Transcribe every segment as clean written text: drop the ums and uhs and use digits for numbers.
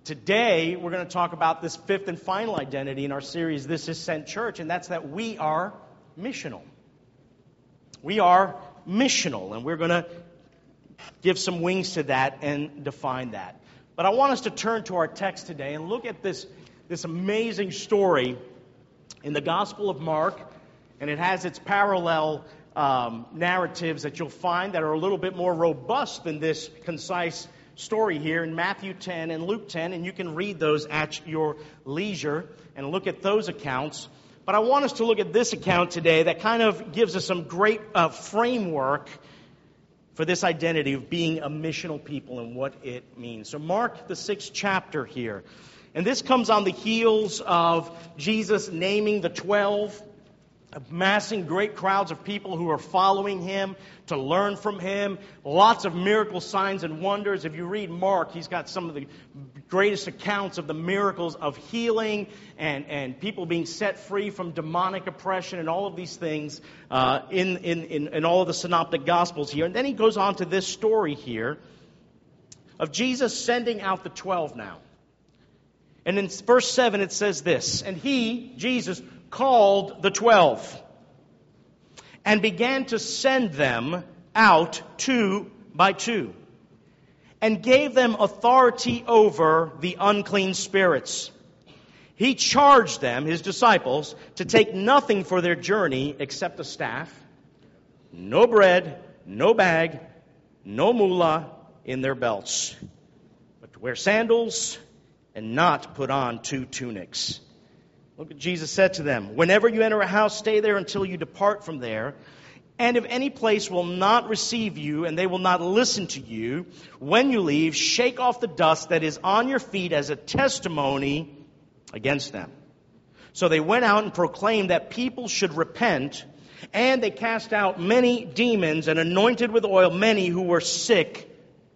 Today, we're going to talk about this fifth and final identity in our series, This is Sent Church, and that's that we are missional. We are missional, and we're going to give some wings to that and define that. But I want us to turn to our text today and look at this amazing story in the Gospel of Mark, and it has its parallel narratives that you'll find that are a little bit more robust than this concise story here in Matthew 10 and Luke 10, and you can read those at your leisure and look at those accounts. But I want us to look at this account today that kind of gives us some great framework for this identity of being a missional people and what it means. So Mark, the 6th chapter here. And this comes on the heels of Jesus naming the 12, amassing great crowds of people who are following him to learn from him. Lots of miracle signs and wonders. If you read Mark, he's got some of the greatest accounts of the miracles of healing and people being set free from demonic oppression and all of these things in all of the synoptic gospels here. And then he goes on to this story here of Jesus sending out the 12 now. And in verse 7 it says this, and he, Jesus, called the 12 and began to send them out 2 by 2 and gave them authority over the unclean spirits. He charged them, his disciples, to take nothing for their journey except a staff, no bread, no bag, no mullah in their belts, but to wear sandals and not put on 2 tunics. Look what Jesus said to them. Whenever you enter a house, stay there until you depart from there. And if any place will not receive you and they will not listen to you, when you leave, shake off the dust that is on your feet as a testimony against them. So they went out and proclaimed that people should repent, and they cast out many demons and anointed with oil many who were sick,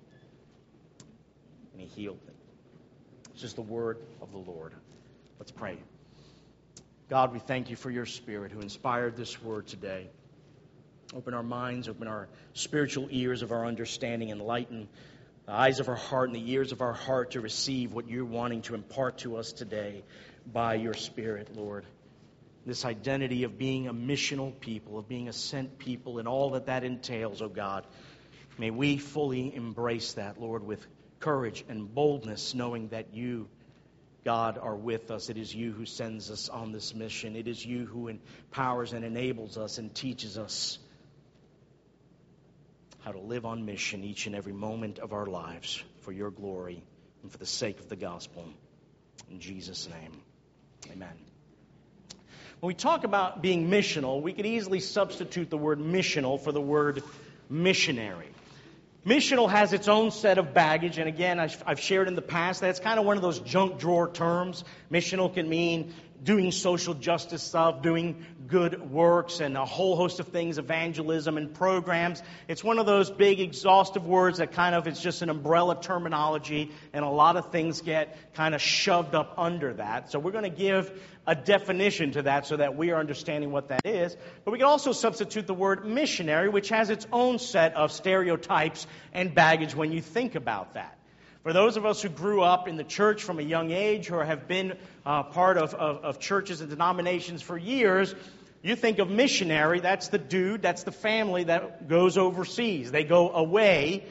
and he healed them. This is the word of the Lord. Let's pray. God, we thank you for your Spirit who inspired this word today. Open our minds, open our spiritual ears of our understanding, enlighten the eyes of our heart and the ears of our heart to receive what you're wanting to impart to us today by your Spirit, Lord. This identity of being a missional people, of being a sent people, and all that that entails, oh God. May we fully embrace that, Lord, with courage and boldness, knowing that you, God, are with us. It is you who sends us on this mission. It is you who empowers and enables us and teaches us how to live on mission each and every moment of our lives for your glory and for the sake of the gospel. In Jesus' name, amen. When we talk about being missional, we could easily substitute the word missional for the word missionary. Missional has its own set of baggage, and again, I've shared in the past that it's kind of one of those junk drawer terms. Missional can mean doing social justice stuff, doing good works, and a whole host of things, evangelism and programs. It's one of those big, exhaustive words that kind of, it's just an umbrella terminology, and a lot of things get kind of shoved up under that. So we're going to give a definition to that so that we are understanding what that is. But we can also substitute the word missionary, which has its own set of stereotypes and baggage when you think about that. For those of us who grew up in the church from a young age or have been part of churches and denominations for years, you think of missionary, that's the dude, that's the family that goes overseas. They go away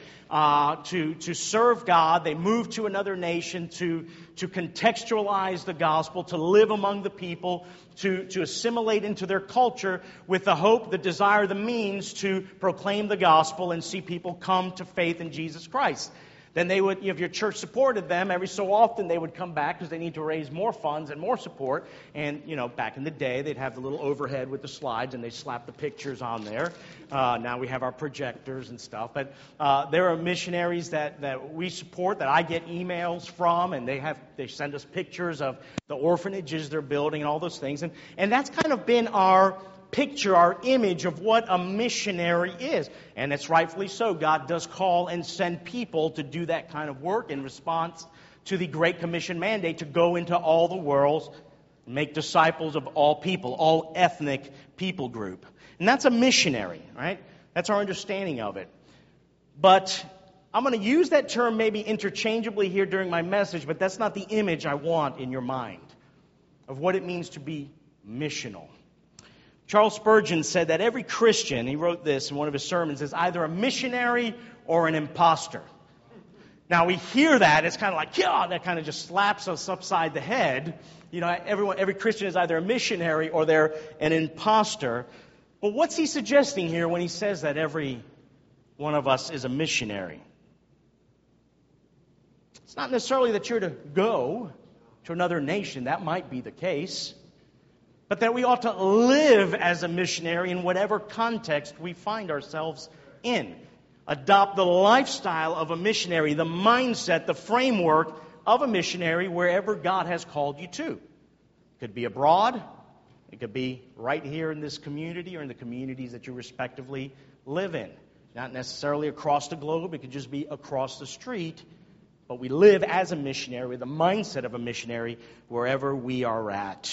to serve God. They move to another nation to contextualize the gospel, to live among the people, to assimilate into their culture with the hope, the desire, the means to proclaim the gospel and see people come to faith in Jesus Christ. Then they would, if your church supported them, every so often they would come back because they need to raise more funds and more support. And, back in the day, they'd have the little overhead with the slides and they'd slap the pictures on there. Now we have our projectors and stuff. But there are missionaries that we support, that I get emails from, and they send us pictures of the orphanages they're building and all those things. And that's kind of been our picture, our image of what a missionary is. And it's rightfully so. God does call and send people to do that kind of work in response to the Great Commission mandate to go into all the world, make disciples of all people, all ethnic people group. And that's a missionary, right? That's our understanding of it. But I'm going to use that term maybe interchangeably here during my message, but that's not the image I want in your mind of what it means to be missional. Charles Spurgeon said that every Christian, he wrote this in one of his sermons, is either a missionary or an imposter. Now we hear that, it's kind of like, yeah, that kind of just slaps us upside the head. You know, every Christian is either a missionary or they're an imposter. But what's he suggesting here when he says that every one of us is a missionary? It's not necessarily that you're to go to another nation. That might be the case. But that we ought to live as a missionary in whatever context we find ourselves in. Adopt the lifestyle of a missionary, the mindset, the framework of a missionary wherever God has called you to. It could be abroad. It could be right here in this community or in the communities that you respectively live in. Not necessarily across the globe. It could just be across the street. But we live as a missionary with the mindset of a missionary wherever we are at.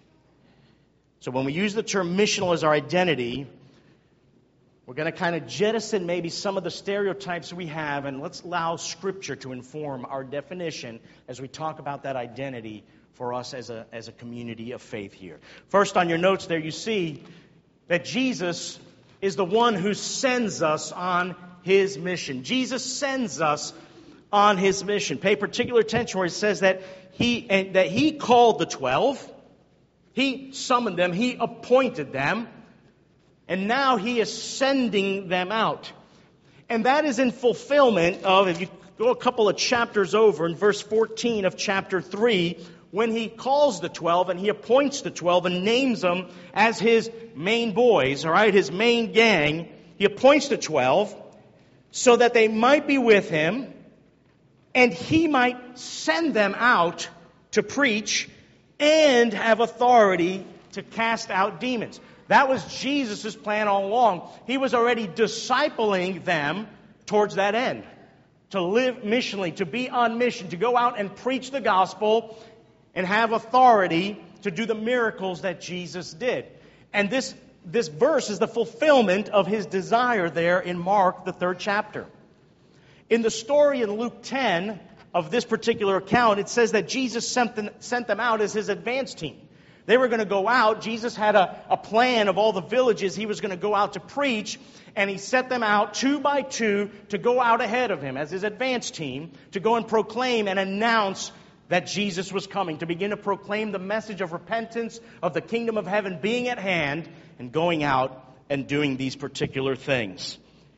So when we use the term missional as our identity, we're going to kind of jettison maybe some of the stereotypes we have, and let's allow Scripture to inform our definition as we talk about that identity for us as a community of faith here. First, on your notes there, you see that Jesus is the one who sends us on His mission. Jesus sends us on His mission. Pay particular attention where it says that He called the 12, He summoned them, He appointed them, and now He is sending them out. And that is in fulfillment of, if you go a couple of chapters over, in verse 14 of chapter 3, when He calls the 12 and He appoints the 12 and names them as His main boys, all right, His main gang. He appoints the 12 so that they might be with Him and He might send them out to preach and have authority to cast out demons. That was Jesus' plan all along. He was already discipling them towards that end. To live missionally, to be on mission, to go out and preach the gospel and have authority to do the miracles that Jesus did. And this verse is the fulfillment of His desire there in Mark, the 3rd chapter. In the story in Luke 10 of this particular account, it says that Jesus sent them out as His advance team. They were going to go out. Jesus had a plan of all the villages He was going to go out to preach, and He set them out 2 by 2 to go out ahead of Him as His advance team to go and proclaim and announce that Jesus was coming, to begin to proclaim the message of repentance, of the kingdom of heaven being at hand, and going out and doing these particular things.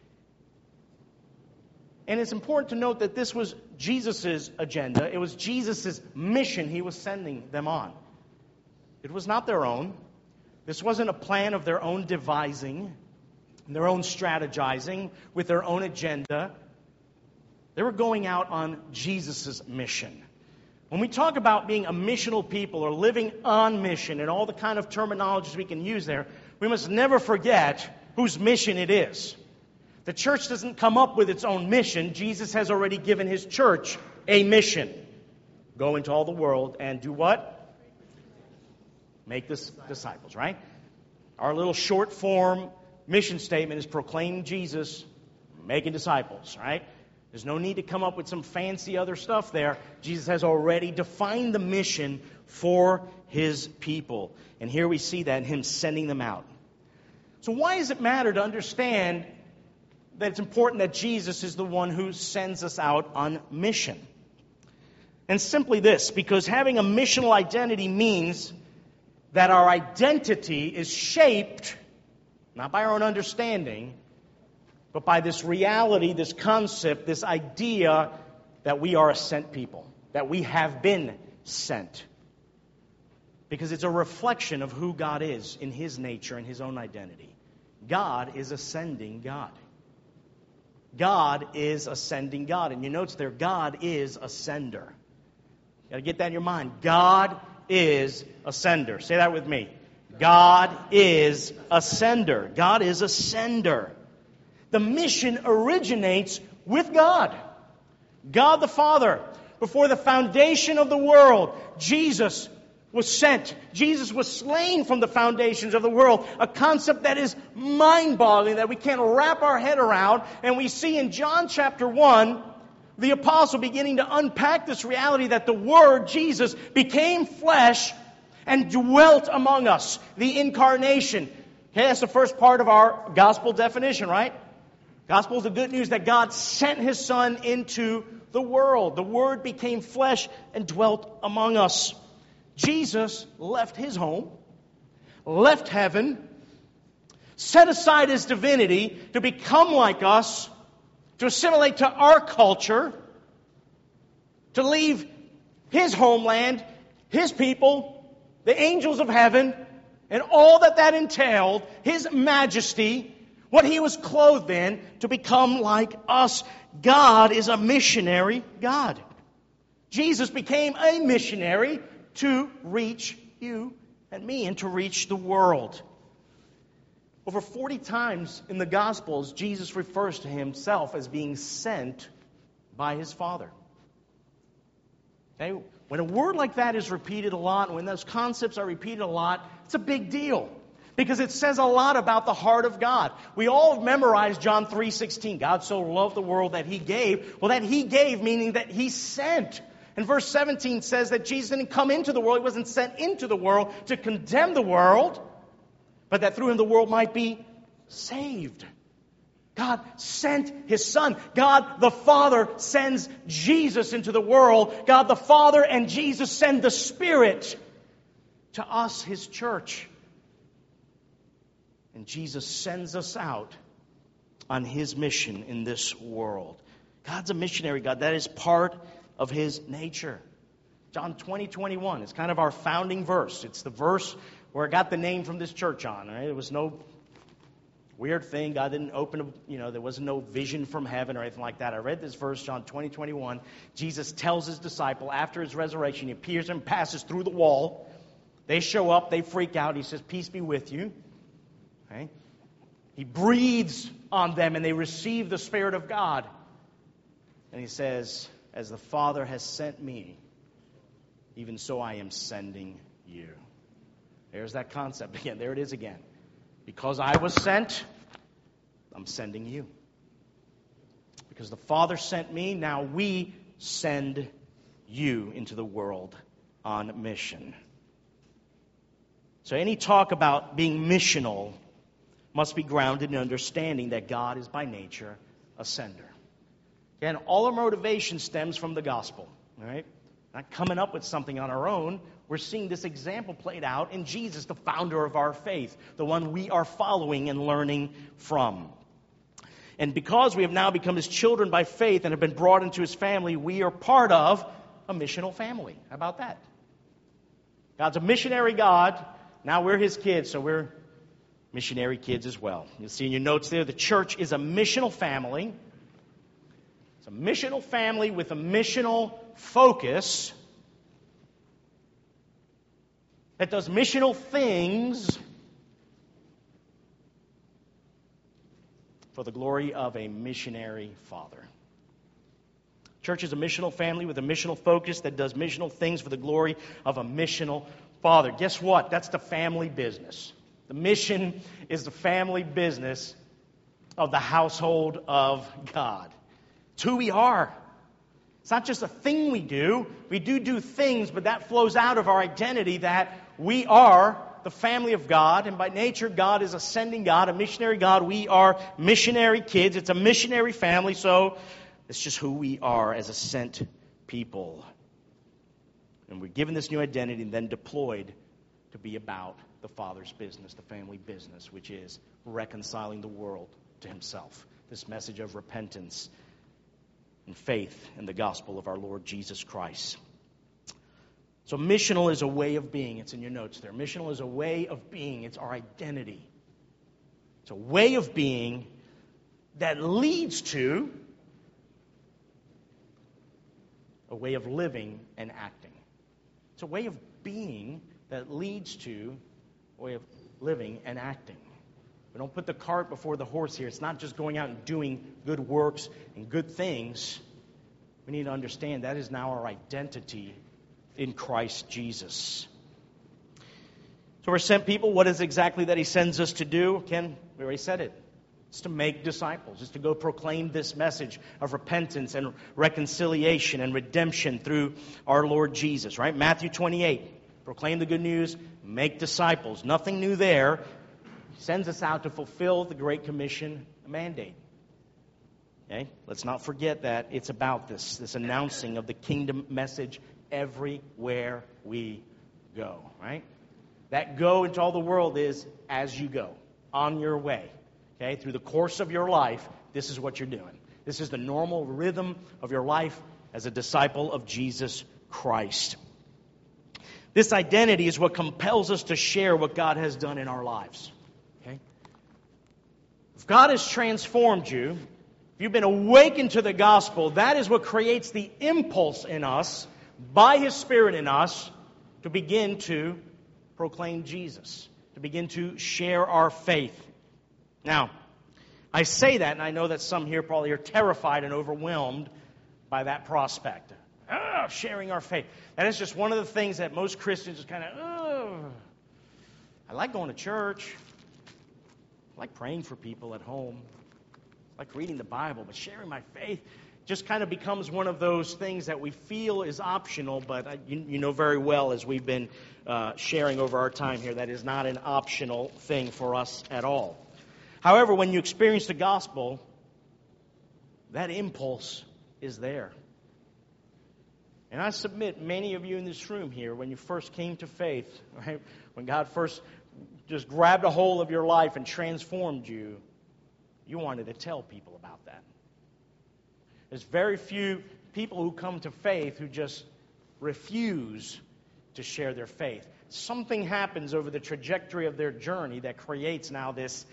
And it's important to note that this was Jesus' agenda. It was Jesus' mission He was sending them on. It was not their own. This wasn't a plan of their own devising, their own strategizing, with their own agenda. They were going out on Jesus' mission. When we talk about being a missional people or living on mission and all the kind of terminologies we can use there, we must never forget whose mission it is. The church doesn't come up with its own mission. Jesus has already given His church a mission. Go into all the world and do what? Make disciples, right? Our little short form mission statement is proclaim Jesus, making disciples, right? There's no need to come up with some fancy other stuff there. Jesus has already defined the mission for His people. And here we see that in Him sending them out. So why does it matter to understand that it's important that Jesus is the one who sends us out on mission? And simply this, because having a missional identity means that our identity is shaped, not by our own understanding, but by this reality, this concept, this idea that we are a sent people, that we have been sent. Because it's a reflection of who God is in His nature and His own identity. God is a sending God. God is a sending God. And you notice there, God is a sender. You got to get that in your mind. God is a sender. Say that with me. God is a sender. God is a sender. The mission originates with God. God the Father, before the foundation of the world, Jesus was sent. Jesus was slain from the foundations of the world. A concept that is mind-boggling, that we can't wrap our head around. And we see in John chapter 1, the apostle beginning to unpack this reality that the Word, Jesus, became flesh and dwelt among us. The incarnation. Okay, that's the first part of our gospel definition, right? Gospel is the good news that God sent His Son into the world. The Word became flesh and dwelt among us. Jesus left His home, left heaven, set aside His divinity to become like us, to assimilate to our culture, to leave His homeland, His people, the angels of heaven, and all that that entailed, His majesty, what He was clothed in, to become like us. God is a missionary God. Jesus became a missionary to reach you and me and to reach the world. Over 40 times in the Gospels, Jesus refers to Himself as being sent by His Father. Okay? When a word like that is repeated a lot, when those concepts are repeated a lot, it's a big deal. Because it says a lot about the heart of God. We all have memorized John 3:16. God so loved the world that He gave. Well, that He gave, meaning that He sent. And verse 17 says that Jesus didn't come into the world. He wasn't sent into the world to condemn the world, but that through Him the world might be saved. God sent His Son. God the Father sends Jesus into the world. God the Father and Jesus send the Spirit to us, His church. And Jesus sends us out on His mission in this world. God's a missionary God. That is part of His nature. John 20:21 is kind of our founding verse. It's the verse where I got the name from this church on. Right? It was no weird thing. God didn't open, there was no vision from heaven or anything like that. I read this verse, John 20:21. Jesus tells His disciple after His resurrection, He appears and passes through the wall. They show up, they freak out. He says, "Peace be with you." Okay? He breathes on them and they receive the Spirit of God. And He says, "As the Father has sent me, even so I am sending you." There's that concept again. There it is again. Because I was sent, I'm sending you. Because the Father sent me, now we send you into the world on mission. So any talk about being missional must be grounded in understanding that God is by nature a sender. And all our motivation stems from the gospel. All right? Not coming up with something on our own. We're seeing this example played out in Jesus, the founder of our faith, the one we are following and learning from. And because we have now become His children by faith and have been brought into His family, we are part of a missional family. How about that? God's a missionary God. Now we're His kids, so we're missionary kids as well. You'll see in your notes there, the church is a missional family. It's a missional family with a missional focus that does missional things for the glory of a missionary Father. Church is a missional family with a missional focus that does missional things for the glory of a missional Father. Guess what? That's the family business. The mission is the family business of the household of God. It's who we are. It's not just a thing we do. We do things, but that flows out of our identity that we are the family of God, and by nature, God is a sending God, a missionary God. We are missionary kids. It's a missionary family, so it's just who we are as a sent people. And we're given this new identity and then deployed to be about the Father's business, the family business, which is reconciling the world to Himself. This message of repentance and faith in the gospel of our Lord Jesus Christ. So missional is a way of being. It's in your notes there. Missional is a way of being. It's our identity. It's a way of being that leads to a way of living and acting. It's a way of being that leads to a way of living and acting. We don't put the cart before the horse here. It's not just going out and doing good works and good things. We need to understand that is now our identity in Christ Jesus. So we're sent people. What is exactly that He sends us to do? Ken, we already said it. It's to make disciples. It's to go proclaim this message of repentance and reconciliation and redemption through our Lord Jesus, right? Matthew 28. Proclaim the good news, make disciples. Nothing new there. He sends us out to fulfill the Great Commission mandate. Okay? Let's not forget that it's about this announcing of the kingdom message everywhere we go, right? That go into all the world is as you go, on your way. Okay? Through the course of your life, this is what you're doing. This is the normal rhythm of your life as a disciple of Jesus Christ. This identity is what compels us to share what God has done in our lives. Okay? If God has transformed you, if you've been awakened to the gospel, that is what creates the impulse in us, by His Spirit in us, to begin to proclaim Jesus, to begin to share our faith. Now, I say that, and I know that some here probably are terrified and overwhelmed by that prospect. Sharing our faith. That is just one of the things that most Christians just kind of, I like going to church. I like praying for people at home. I like reading the Bible, but sharing my faith just kind of becomes one of those things that we feel is optional, but you know very well, as we've been sharing over our time here, that is not an optional thing for us at all. However, when you experience the gospel, that impulse is there. And I submit many of you in this room here, when you first came to faith, right, when God first just grabbed a hold of your life and transformed you, you wanted to tell people about that. There's very few people who come to faith who just refuse to share their faith. Something happens over the trajectory of their journey that creates now this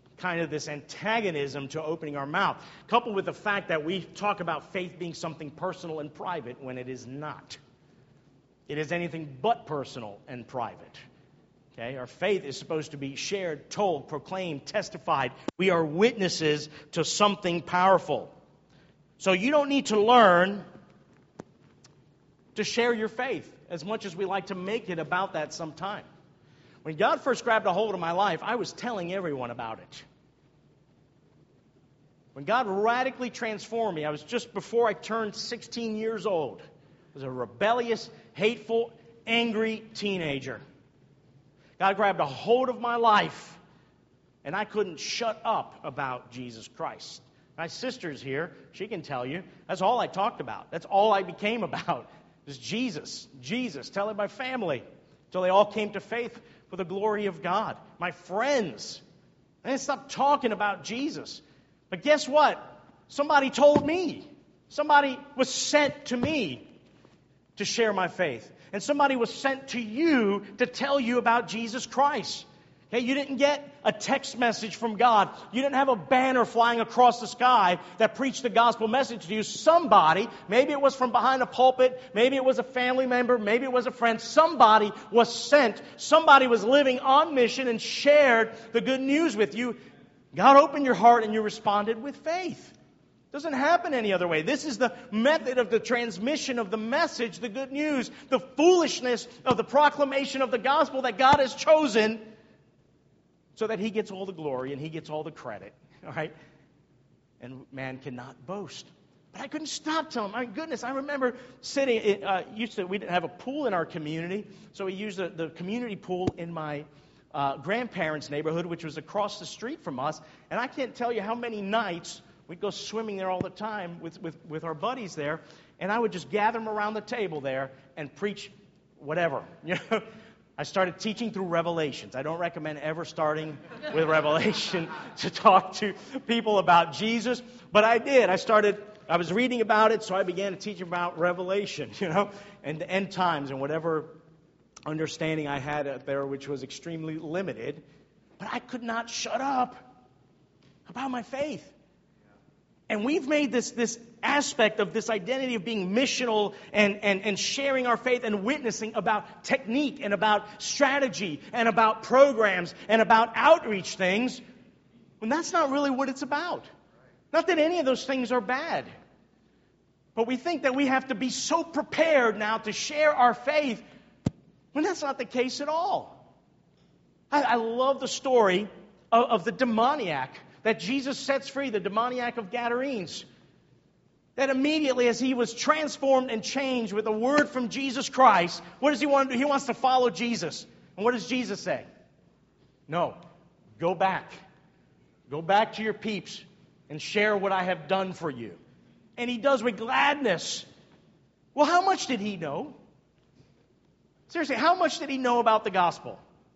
antagonism to opening our mouth, coupled with the fact that we talk about faith being something personal and private when it is not. It is anything but personal and private. Okay? Our faith is supposed to be shared, told, proclaimed, testified. We are witnesses to something powerful. So you don't need to learn to share your faith as much as we like to make it about that sometime. When God first grabbed a hold of my life, I was telling everyone about it. When God radically transformed me, I was just before I turned 16 years old. I was a rebellious, hateful, angry teenager. God grabbed a hold of my life, and I couldn't shut up about Jesus Christ. My sister's here. She can tell you. That's all I talked about. That's all I became about. Is Jesus. Jesus. Telling my family. Until they all came to faith for the glory of God. My friends. I didn't stop talking about Jesus. But guess what? Somebody told me. Somebody was sent to me to share my faith. And somebody was sent to you to tell you about Jesus Christ. Okay, you didn't get a text message from God. You didn't have a banner flying across the sky that preached the gospel message to you. Somebody, maybe it was from behind a pulpit, maybe it was a family member, maybe it was a friend, somebody was sent. Somebody was living on mission and shared the good news with you. God opened your heart and you responded with faith. It doesn't happen any other way. This is the method of the transmission of the message, the good news, the foolishness of the proclamation of the gospel that God has chosen so that He gets all the glory and He gets all the credit. All right? And man cannot boast. But I couldn't stop telling him. My goodness, I remember sitting, we didn't have a pool in our community, so we used the community pool in my grandparents' neighborhood, which was across the street from us. And I can't tell you how many nights we'd go swimming there all the time with our buddies there, and I would just gather them around the table there and preach whatever. You know, I started teaching through Revelations. I don't recommend ever starting with Revelation to talk to people about Jesus, but I did. I was reading about it, so I began to teach about Revelation, and the end times and whatever understanding I had out there, which was extremely limited. But I could not shut up about my faith. And we've made this aspect of this identity of being missional and sharing our faith and witnessing about technique and about strategy and about programs and about outreach things, when that's not really what it's about. Not that any of those things are bad. But we think that we have to be so prepared now to share our faith when that's not the case at all. I love the story of the demoniac that Jesus sets free, the demoniac of Gadarenes. That immediately as he was transformed and changed with a word from Jesus Christ, what does he want to do? He wants to follow Jesus. And what does Jesus say? No, go back. Go back to your peeps and share what I have done for you. And he does with gladness. Well, how much did he know? Seriously, how much did he know about the gospel?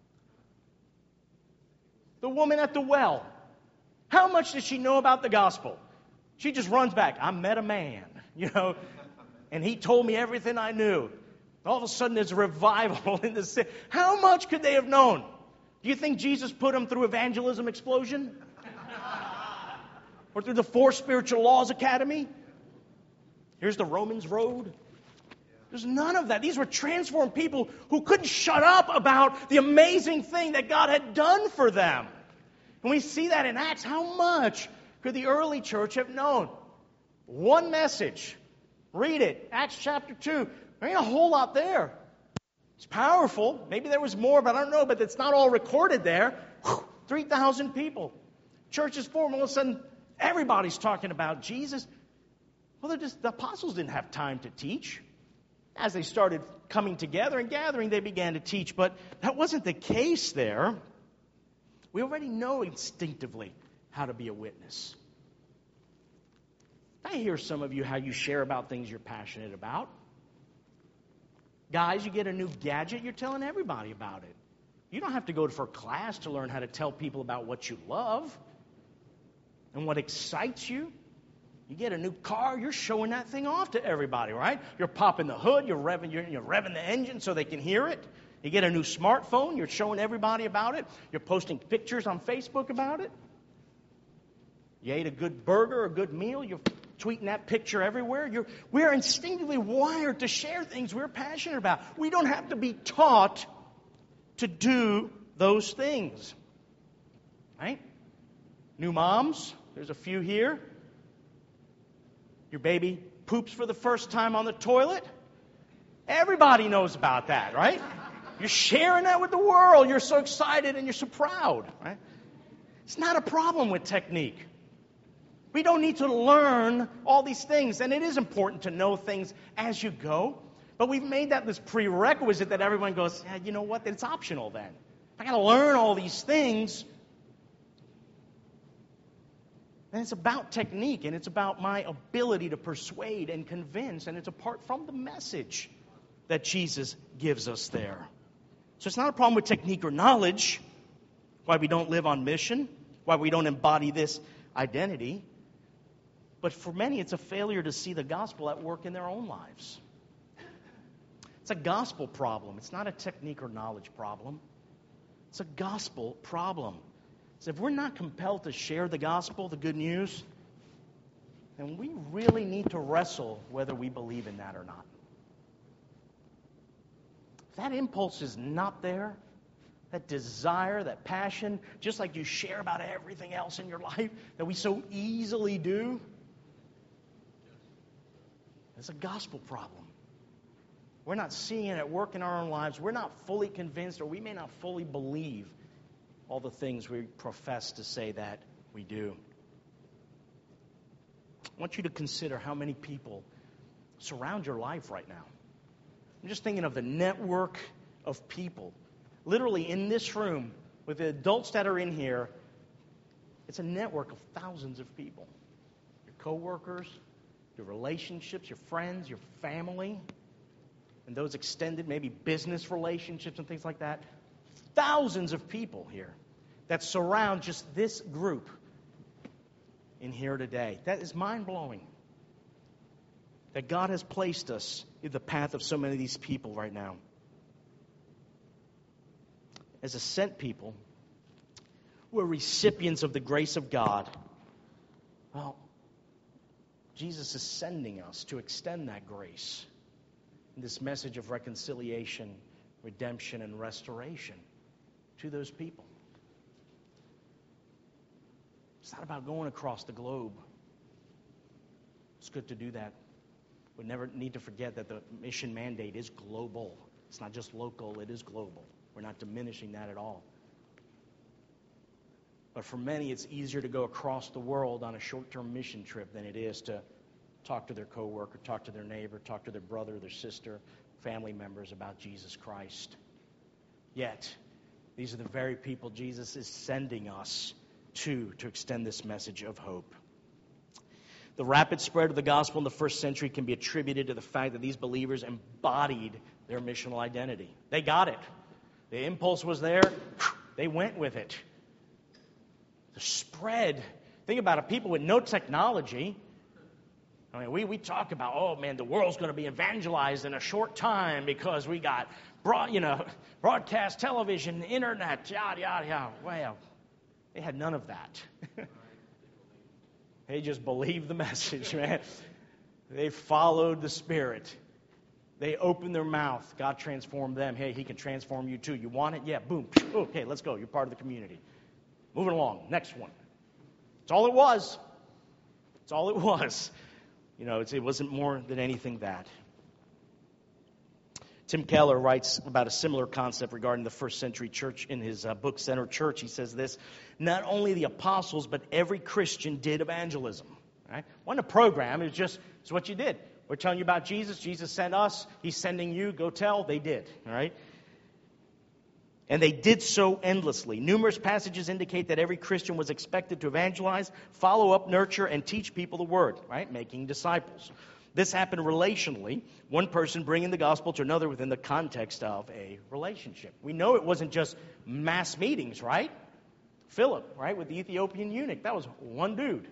The woman at the well. How much did she know about the gospel? She just runs back. I met a man, and he told me everything I knew. All of a sudden, there's a revival in the city. How much could they have known? Do you think Jesus put them through Evangelism Explosion? Or through the 4 Spiritual Laws Academy? Here's the Romans Road. There's none of that. These were transformed people who couldn't shut up about the amazing thing that God had done for them. And we see that in Acts. How much could the early church have known? One message. Read it. Acts chapter 2. There ain't a whole lot there. It's powerful. Maybe there was more, but I don't know. But it's not all recorded there. 3,000 people. Churches form. All of a sudden, everybody's talking about Jesus. Well, the apostles didn't have time to teach. As they started coming together and gathering, they began to teach. But that wasn't the case there. We already know instinctively how to be a witness. I hear some of you how you share about things you're passionate about. Guys, you get a new gadget, you're telling everybody about it. You don't have to go for class to learn how to tell people about what you love and what excites you. You get a new car, you're showing that thing off to everybody, right? You're popping the hood, you're revving the engine so they can hear it. You get a new smartphone, you're showing everybody about it. You're posting pictures on Facebook about it. You ate a good burger, a good meal, you're tweeting that picture everywhere. We're instinctively wired to share things we're passionate about. We don't have to be taught to do those things. Right? New moms, there's a few here. Your baby poops for the first time on the toilet. Everybody knows about that, right? You're sharing that with the world. You're so excited and you're so proud, right? It's not a problem with technique. We don't need to learn all these things. And it is important to know things as you go. But we've made that this prerequisite that everyone goes, yeah, you know what? It's optional then. I got to learn all these things. And it's about technique, and it's about my ability to persuade and convince, and it's apart from the message that Jesus gives us there. So it's not a problem with technique or knowledge, why we don't live on mission, why we don't embody this identity. But for many, it's a failure to see the gospel at work in their own lives. It's a gospel problem. It's not a technique or knowledge problem. It's a gospel problem. So if we're not compelled to share the gospel, the good news, then we really need to wrestle whether we believe in that or not. If that impulse is not there, that desire, that passion, just like you share about everything else in your life that we so easily do, it's a gospel problem. We're not seeing it at work in our own lives. We're not fully convinced, or we may not fully believe all the things we profess to say that we do. I want you to consider how many people surround your life right now. I'm just thinking of the network of people. Literally in this room, with the adults that are in here, it's a network of thousands of people. Your coworkers, your relationships, your friends, your family, and those extended, maybe business relationships and things like that. Thousands of people here that surround just this group in here today. That is mind-blowing. That God has placed us in the path of so many of these people right now. As a sent people, we're recipients of the grace of God. Well, Jesus is sending us to extend that grace in this message of reconciliation, redemption, and restoration to those people. It's not about going across the globe. It's good to do that. We never need to forget that the mission mandate is global. It's not just local, it is global. We're not diminishing that at all. But for many, it's easier to go across the world on a short-term mission trip than it is to talk to their coworker, talk to their neighbor, talk to their brother, their sister, family members about Jesus Christ. Yet, these are the very people Jesus is sending us to extend this message of hope. The rapid spread of the gospel in the first century can be attributed to the fact that these believers embodied their missional identity. They got it. The impulse was there. They went with it. The spread. Think about it. People with no technology. I mean, we talk about, oh man, the world's going to be evangelized in a short time because we got broadcast television, internet, yada, yada, yada. Well, they had none of that. They just believed the message, man. They followed the Spirit. They opened their mouth. God transformed them. Hey, He can transform you too. You want it? Yeah, boom. Okay, let's go. You're part of the community. Moving along. Next one. That's all it was. That's all it was. It wasn't more than anything that. Tim Keller writes about a similar concept regarding the first century church in his book, Center Church. He says this: not only the apostles, but every Christian did evangelism. Right? Wasn't a program. It's what you did. We're telling you about Jesus. Jesus sent us. He's sending you. Go tell. They did. All right? And they did so endlessly. Numerous passages indicate that every Christian was expected to evangelize, follow up, nurture, and teach people the word, right? Making disciples. This happened relationally, one person bringing the gospel to another within the context of a relationship. We know it wasn't just mass meetings, right? Philip, right, with the Ethiopian eunuch, that was one dude.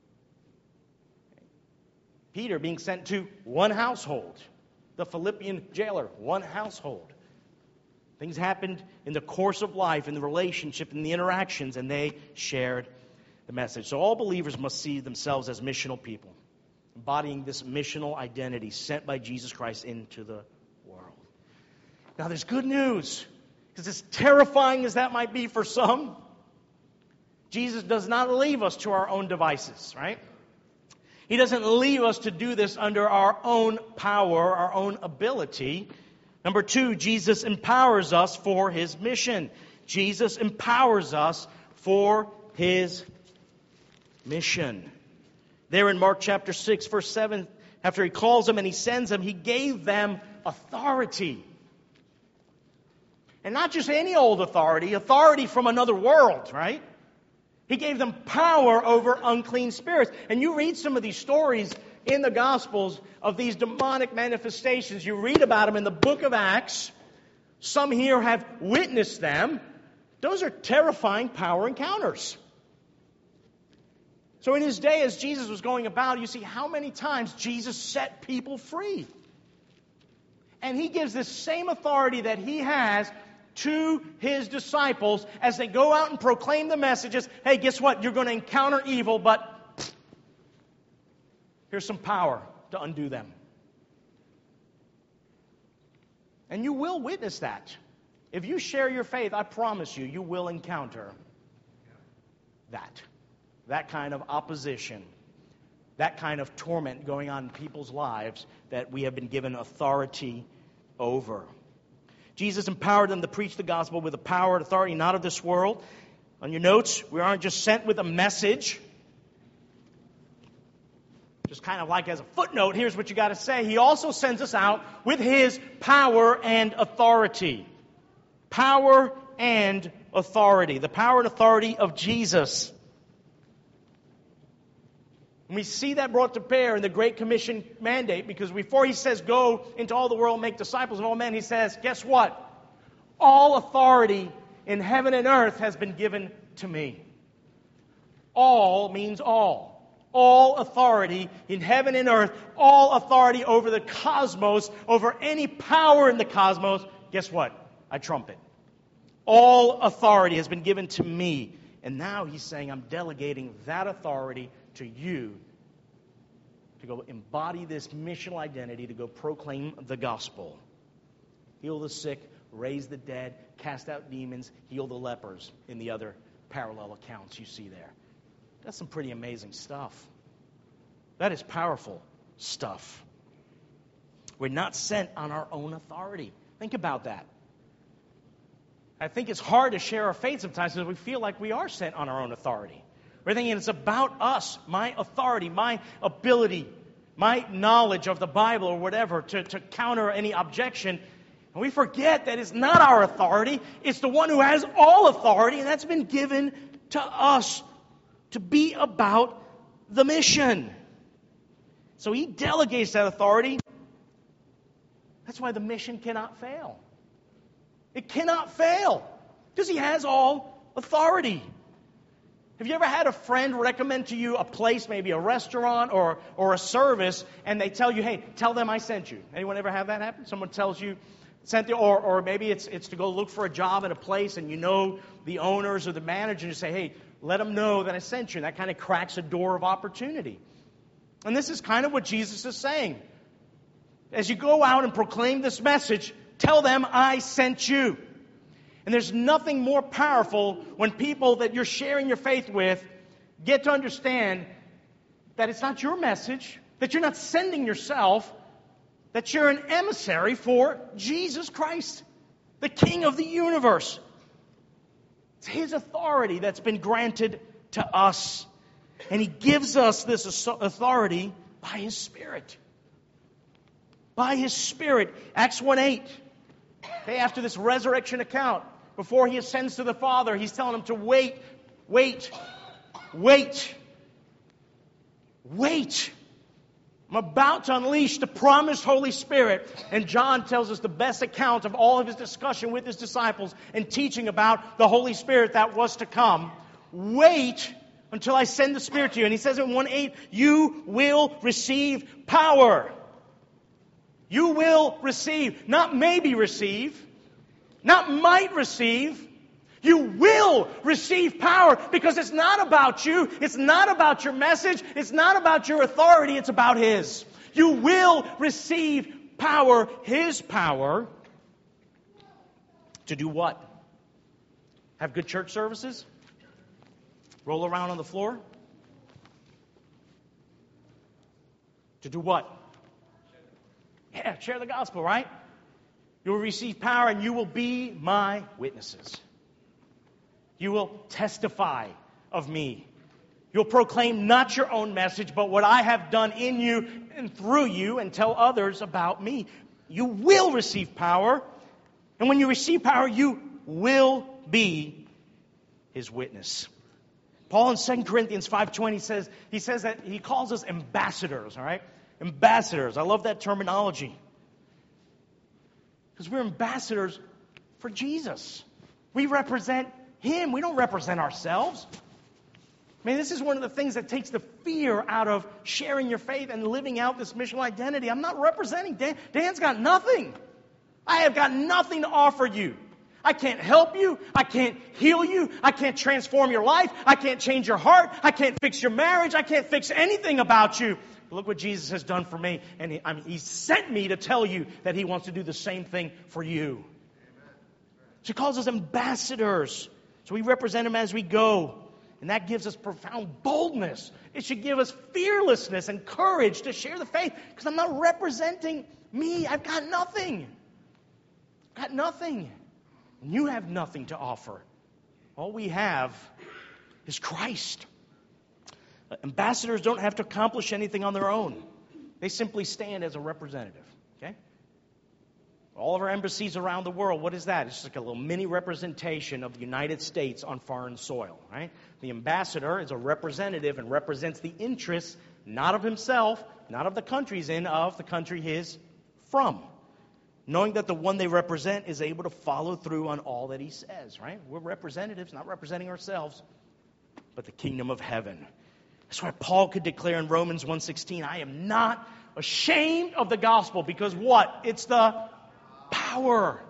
Peter being sent to one household. The Philippian jailer, one household. Things happened in the course of life, in the relationship, in the interactions, and they shared the message. So all believers must see themselves as missional people, embodying this missional identity sent by Jesus Christ into the world. Now there's good news, because as terrifying as that might be for some, Jesus does not leave us to our own devices, right? He doesn't leave us to do this under our own power, our own ability. Number 2, Jesus empowers us for His mission. Jesus empowers us for His mission. There in Mark chapter 6, verse 7, after He calls them and He sends them, He gave them authority. And not just any old authority from another world, right? He gave them power over unclean spirits. And you read some of these stories in the Gospels of these demonic manifestations. You read about them in the book of Acts. Some here have witnessed them. Those are terrifying power encounters. So in His day, as Jesus was going about, you see how many times Jesus set people free. And He gives this same authority that He has to His disciples as they go out and proclaim the messages. Hey, guess what? You're going to encounter evil, but here's some power to undo them. And you will witness that. If you share your faith, I promise you, you will encounter that kind of opposition, that kind of torment going on in people's lives that we have been given authority over. Jesus empowered them to preach the gospel with a power and authority not of this world. On your notes, we aren't just sent with a message. Just kind of like as a footnote, here's what you got to say. He also sends us out with His power and authority. Power and authority. The power and authority of Jesus. And we see that brought to bear in the Great Commission mandate, because before He says, go into all the world and make disciples of all men, He says, guess what? All authority in heaven and earth has been given to me. All means all. All authority in heaven and earth, all authority over the cosmos, over any power in the cosmos. Guess what? I trump it. All authority has been given to me. And now He's saying, I'm delegating that authority to you to go embody this missional identity, to go proclaim the gospel. Heal the sick, raise the dead, cast out demons, heal the lepers in the other parallel accounts you see there. That's some pretty amazing stuff. That is powerful stuff. We're not sent on our own authority. Think about that. I think it's hard to share our faith sometimes because we feel like we are sent on our own authority. We're thinking it's about us, my authority, my ability, my knowledge of the Bible or whatever to counter any objection. And we forget that it's not our authority. It's the one who has all authority, and that's been given to us to be about the mission. So he delegates that authority. That's why the mission cannot fail. It cannot fail because he has all authority. Have you ever had a friend recommend to you a place, maybe a restaurant or a service, and they tell you, hey, tell them I sent you? Anyone ever have that happen? Someone tells you, sent you, or maybe it's to go look for a job at a place and you know the owners or the manager, and you say, hey, let them know that I sent you. And that kind of cracks a door of opportunity. And this is kind of what Jesus is saying. As you go out and proclaim this message, tell them I sent you. And there's nothing more powerful when people that you're sharing your faith with get to understand that it's not your message, that you're not sending yourself, that you're an emissary for Jesus Christ, the King of the universe. It's His authority that's been granted to us. And He gives us this authority by His Spirit. By His Spirit. Acts 1:8. Okay, after this resurrection account, before He ascends to the Father, He's telling them to wait. I'm about to unleash the promised Holy Spirit. And John tells us the best account of all of his discussion with his disciples and teaching about the Holy Spirit that was to come. Wait until I send the Spirit to you. And he says in 1:8, you will receive power. You will receive, not maybe receive, not might receive. You will receive power because it's not about you. It's not about your message. It's not about your authority. It's about His. You will receive power, His power, to do what? Have good church services? Roll around on the floor? To do what? Yeah, share the gospel, right? You will receive power and you will be my witnesses. You will testify of me. You'll proclaim not your own message, but what I have done in you and through you, and tell others about me. You will receive power. And when you receive power, you will be His witness. Paul in 2 Corinthians 5:20 says, he says that he calls us ambassadors, all right? Ambassadors. I love that terminology. Because we're ambassadors for Jesus. We represent Him. We don't represent ourselves. I mean, this is one of the things that takes the fear out of sharing your faith and living out this missional identity. I'm not representing Dan. Dan's got nothing. I have got nothing to offer you. I can't help you. I can't heal you. I can't transform your life. I can't change your heart. I can't fix your marriage. I can't fix anything about you. But look what Jesus has done for me. And He sent me to tell you that He wants to do the same thing for you. So He calls us ambassadors. So we represent Him as we go. And that gives us profound boldness. It should give us fearlessness and courage to share the faith. Because I'm not representing me. I've got nothing. I've got nothing. And you have nothing to offer. All we have is Christ. Ambassadors don't have to accomplish anything on their own. They simply stand as a representative. Okay? All of our embassies around the world, what is that? It's just like a little mini representation of the United States on foreign soil, right? The ambassador is a representative and represents the interests, not of himself, not of the country he's in, of the country he's from. Knowing that the one they represent is able to follow through on all that he says, right? We're representatives, not representing ourselves, but the kingdom of heaven. That's why Paul could declare in Romans 1:16, I am not ashamed of the gospel, because what? It's the power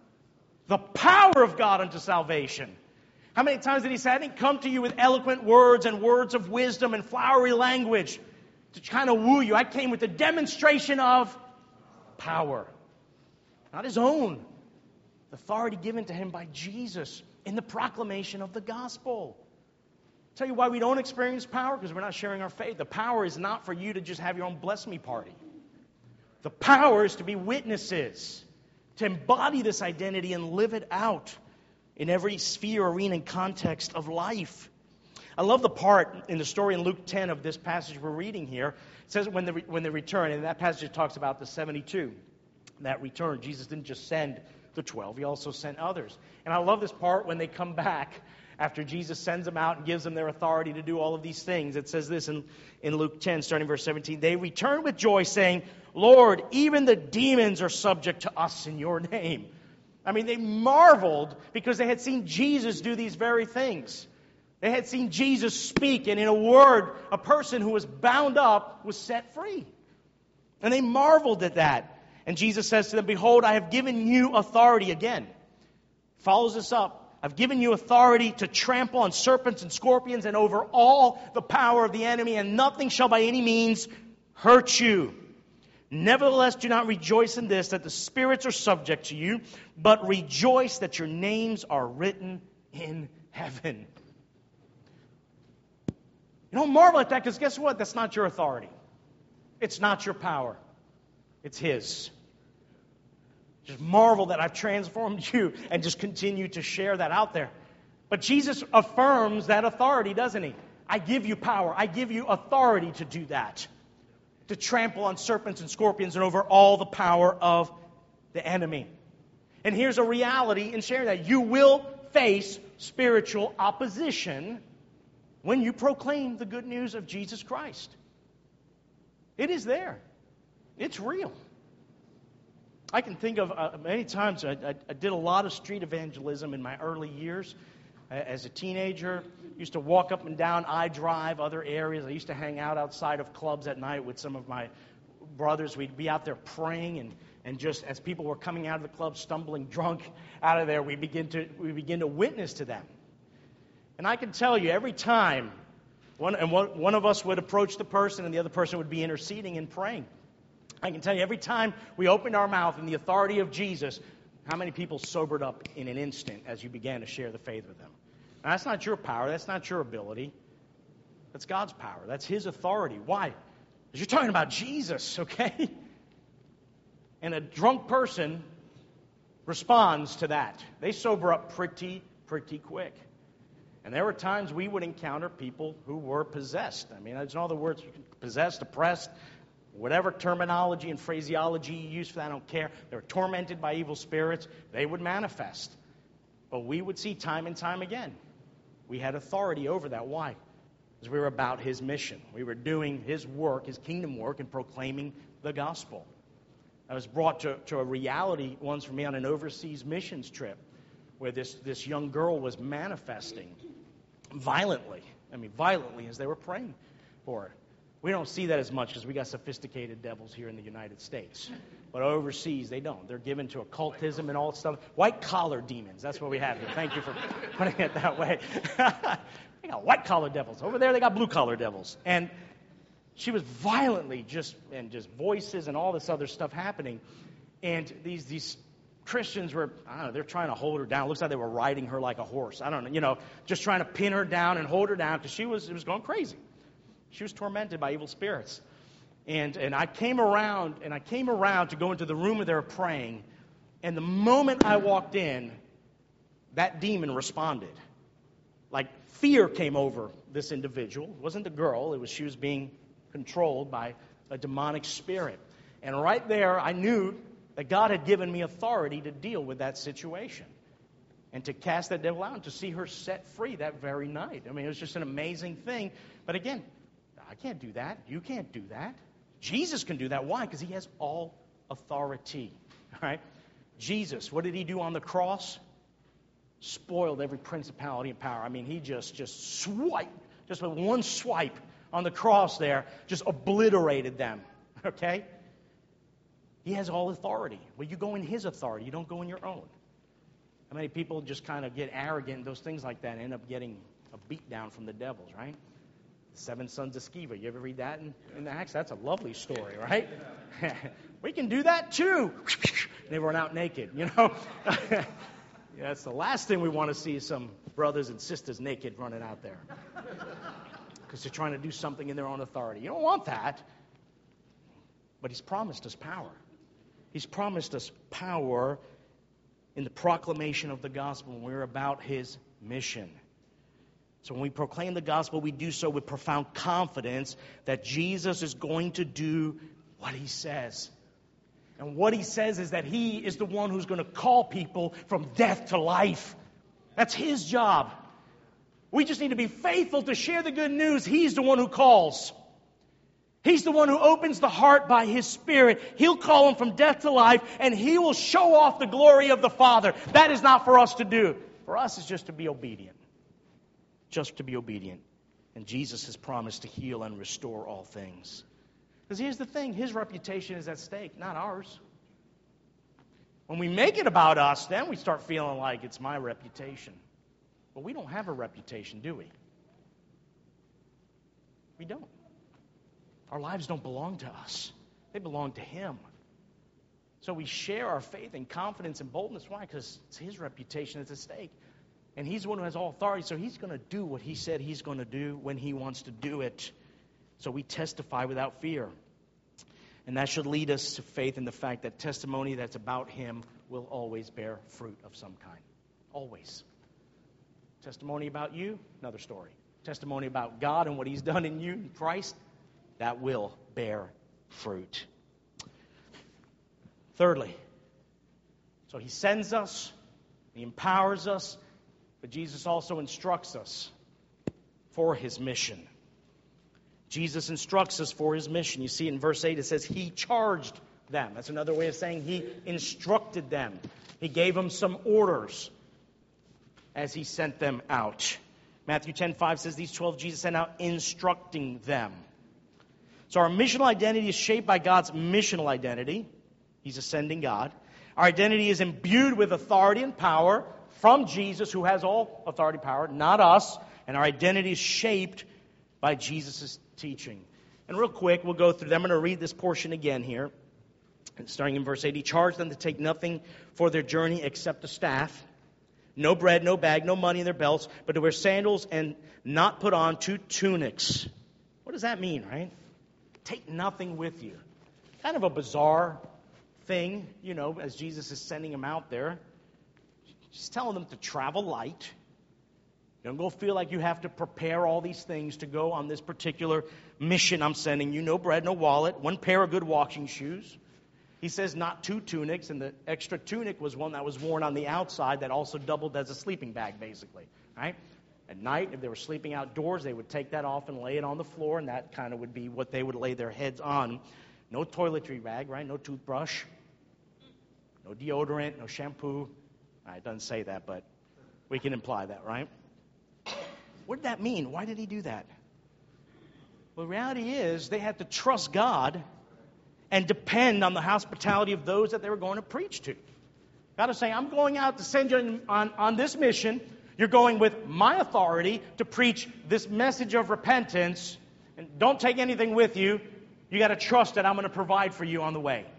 of God unto salvation. How many times did he say, I didn't come to you with eloquent words and words of wisdom and flowery language to kind of woo you. I came with a demonstration of power. Not his own. The authority given to him by Jesus in the proclamation of the gospel. I'll tell you why we don't experience power, because we're not sharing our faith. The power is not for you to just have your own bless me party. The power is to be witnesses, to embody this identity and live it out. in every sphere, arena, and context of life. I love the part in the story in Luke 10 of this passage we're reading here. It says when they return, and that passage talks about the 72 that return. Jesus didn't just send the 12, he also sent others. And I love this part when they come back after Jesus sends them out and gives them their authority to do all of these things. It says this in Luke 10, starting verse 17. They returned with joy, saying, Lord, even the demons are subject to us in your name. I mean, they marveled because they had seen Jesus do these very things. They had seen Jesus speak, and in a word, a person who was bound up was set free. And they marveled at that. And Jesus says to them, Behold, I have given you authority again. Follows this up. I've given you authority to trample on serpents and scorpions and over all the power of the enemy, and nothing shall by any means hurt you. Nevertheless, do not rejoice in this, that the spirits are subject to you, but rejoice that your names are written in heaven. You don't marvel at that, because guess what? That's not your authority. It's not your power. It's His. Just marvel that I've transformed you and just continue to share that out there. But Jesus affirms that authority, doesn't He? I give you power. I give you authority to do that. To trample on serpents and scorpions and over all the power of the enemy. And here's a reality in sharing that. You will face spiritual opposition when you proclaim the good news of Jesus Christ. It is there. It's real. I can think of many times I did a lot of street evangelism in my early years. As a teenager, used to walk up and down I-Drive, other areas. I used to hang out outside of clubs at night with some of my brothers. We'd be out there praying, and just as people were coming out of the club, stumbling drunk out of there, we begin to witness to them. And I can tell you, every time one of us would approach the person, and the other person would be interceding and praying. I can tell you, every time we opened our mouth in the authority of Jesus, how many people sobered up in an instant as you began to share the faith with them. Now, that's not your power. That's not your ability. That's God's power. That's His authority. Why? Because you're talking about Jesus, okay? And a drunk person responds to that. They sober up pretty quick. And there were times we would encounter people who were possessed. I mean, there's all the words, possessed, oppressed, whatever terminology and phraseology you use for that, I don't care. They were tormented by evil spirits. They would manifest. But we would see time and time again. We had authority over that. Why? Because we were about His mission. We were doing His work, His kingdom work, and proclaiming the gospel. I was brought to a reality once for me on an overseas missions trip where this young girl was manifesting violently. I mean, violently as they were praying for her. We don't see that as much because we got sophisticated devils here in the United States. But overseas, they don't. They're given to occultism and all stuff. White-collar demons, that's what we have here. Thank you for putting it that way. They got white-collar devils. Over there, they got blue-collar devils. And she was violently just voices and all this other stuff happening. And these Christians were, I don't know, they're trying to hold her down. It looks like they were riding her like a horse. I don't know, just trying to pin her down and hold her down because it was going crazy. She was tormented by evil spirits. And I came around to go into the room where they were praying, and the moment I walked in, that demon responded. Like fear came over this individual. It wasn't the girl, she was being controlled by a demonic spirit. And right there, I knew that God had given me authority to deal with that situation and to cast that devil out and to see her set free that very night. I mean, it was just an amazing thing. But again, I can't do that. You can't do that. Jesus can do that. Why? Because He has all authority. All right? Jesus, what did He do on the cross? Spoiled every principality and power. I mean, He just swiped, just with one swipe on the cross there, just obliterated them. Okay? He has all authority. Well, you go in His authority. You don't go in your own. How many people just kind of get arrogant, those things like that, and end up getting a beat down from the devils, right? 7 sons of Sceva. You ever read that in the Acts? That's a lovely story, right? We can do that too. They run out naked, Yeah, that's the last thing we want to see is some brothers and sisters naked running out there. Because they're trying to do something in their own authority. You don't want that. But He's promised us power. He's promised us power in the proclamation of the gospel, when we're about His mission. So when we proclaim the gospel, we do so with profound confidence that Jesus is going to do what He says. And what He says is that He is the one who's going to call people from death to life. That's His job. We just need to be faithful to share the good news. He's the one who calls. He's the one who opens the heart by His Spirit. He'll call them from death to life, and He will show off the glory of the Father. That is not for us to do. For us, it's just to be obedient. Just to be obedient. And Jesus has promised to heal and restore all things. Because here's the thing, His reputation is at stake, not ours. When we make it about us, then we start feeling like it's my reputation. But we don't have a reputation, do we? We don't. Our lives don't belong to us. They belong to Him. So we share our faith and confidence and boldness. Why? Because it's His reputation that's at stake. And He's the one who has all authority, so He's going to do what He said He's going to do when He wants to do it. So we testify without fear. And that should lead us to faith in the fact that testimony that's about Him will always bear fruit of some kind. Always. Testimony about you, another story. Testimony about God and what He's done in you, in Christ, that will bear fruit. Thirdly, so He sends us, He empowers us, but Jesus also instructs us for His mission. Jesus instructs us for His mission. You see in verse 8 it says He charged them. That's another way of saying He instructed them. He gave them some orders as He sent them out. Matthew 10:5 says these 12 Jesus sent out instructing them. So our missional identity is shaped by God's missional identity. He's a sending God. Our identity is imbued with authority and power from Jesus, who has all authority and power, not us. And our identity is shaped by Jesus' teaching. And real quick, we'll go through them. I'm going to read this portion again here. And starting in verse 8, He charged them to take nothing for their journey except a staff, no bread, no bag, no money in their belts, but to wear sandals and not put on 2 tunics. What does that mean, right? Take nothing with you. Kind of a bizarre thing, as Jesus is sending them out there. Just telling them to travel light. Don't go feel like you have to prepare all these things to go on this particular mission I'm sending you. No bread, no wallet, 1 pair of good walking shoes. He says not 2 tunics, and the extra tunic was one that was worn on the outside that also doubled as a sleeping bag, basically. Right? At night, if they were sleeping outdoors, they would take that off and lay it on the floor, and that kind of would be what they would lay their heads on. No toiletry bag, right? No toothbrush, no deodorant, no shampoo. It doesn't say that, but we can imply that, right? What did that mean? Why did He do that? Well, the reality is they had to trust God and depend on the hospitality of those that they were going to preach to. God is saying, I'm going out to send you on this mission. You're going with my authority to preach this message of repentance. And don't take anything with you. You got to trust that I'm going to provide for you on the way.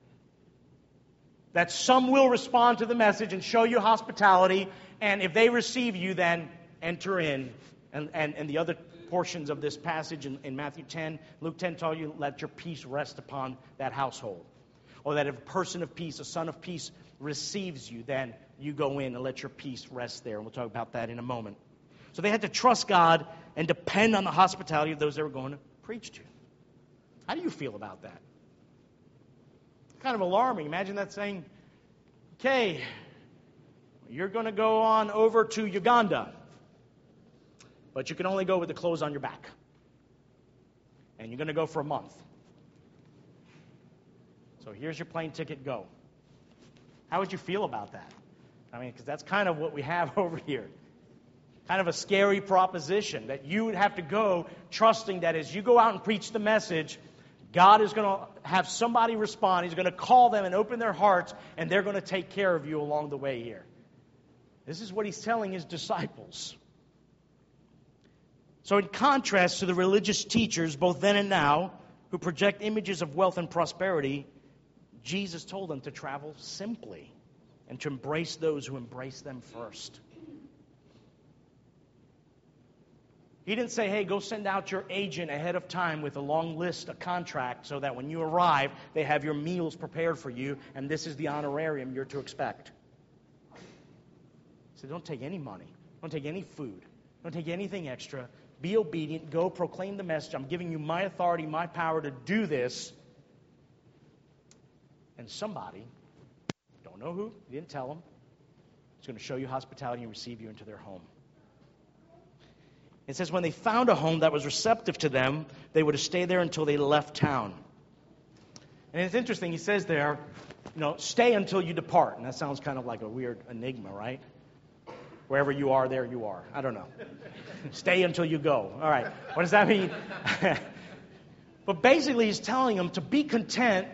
That some will respond to the message and show you hospitality. And if they receive you, then enter in. And the other portions of this passage in Matthew 10, Luke 10 tell you, let your peace rest upon that household. Or that if a person of peace, a son of peace, receives you, then you go in and let your peace rest there. And we'll talk about that in a moment. So they had to trust God and depend on the hospitality of those they were going to preach to. How do you feel about that? Kind of alarming. Imagine that saying, okay, you're going to go on over to Uganda, but you can only go with the clothes on your back. And you're going to go for a month. So here's your plane ticket, go. How would you feel about that? I mean, because that's kind of what we have over here. Kind of a scary proposition that you would have to go trusting that as you go out and preach the message, God is going to have somebody respond. He's going to call them and open their hearts, and they're going to take care of you along the way here. This is what He's telling His disciples. So in contrast to the religious teachers, both then and now, who project images of wealth and prosperity, Jesus told them to travel simply and to embrace those who embrace them first. He didn't say, hey, go send out your agent ahead of time with a long list, a contract, so that when you arrive, they have your meals prepared for you, and this is the honorarium you're to expect. He said, don't take any money. Don't take any food. Don't take anything extra. Be obedient. Go proclaim the message. I'm giving you my authority, my power to do this. And somebody, don't know who, he didn't tell them, is going to show you hospitality and receive you into their home. It says when they found a home that was receptive to them, they were to stay there until they left town. And it's interesting, he says there, stay until you depart. And that sounds kind of like a weird enigma, right? Wherever you are, there you are. I don't know. Stay until you go. All right. What does that mean? But basically, he's telling them to be content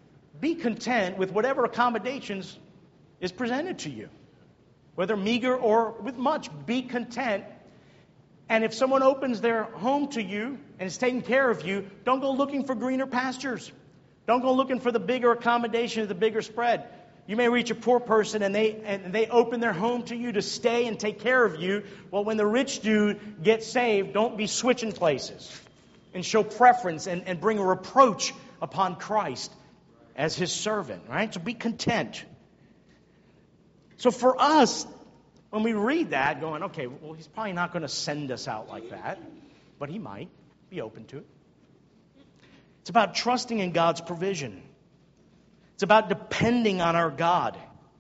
with whatever accommodations is presented to you. Whether meager or with much, be content. And if someone opens their home to you and is taking care of you, don't go looking for greener pastures. Don't go looking for the bigger accommodation or the bigger spread. You may reach a poor person and they open their home to you to stay and take care of you. Well, when the rich dude gets saved, don't be switching places and show preference and bring a reproach upon Christ as his servant, right? So be content. So for us, when we read that, going, okay, well, he's probably not going to send us out like that, but he might be open to it. It's about trusting in God's provision. It's about depending on our God.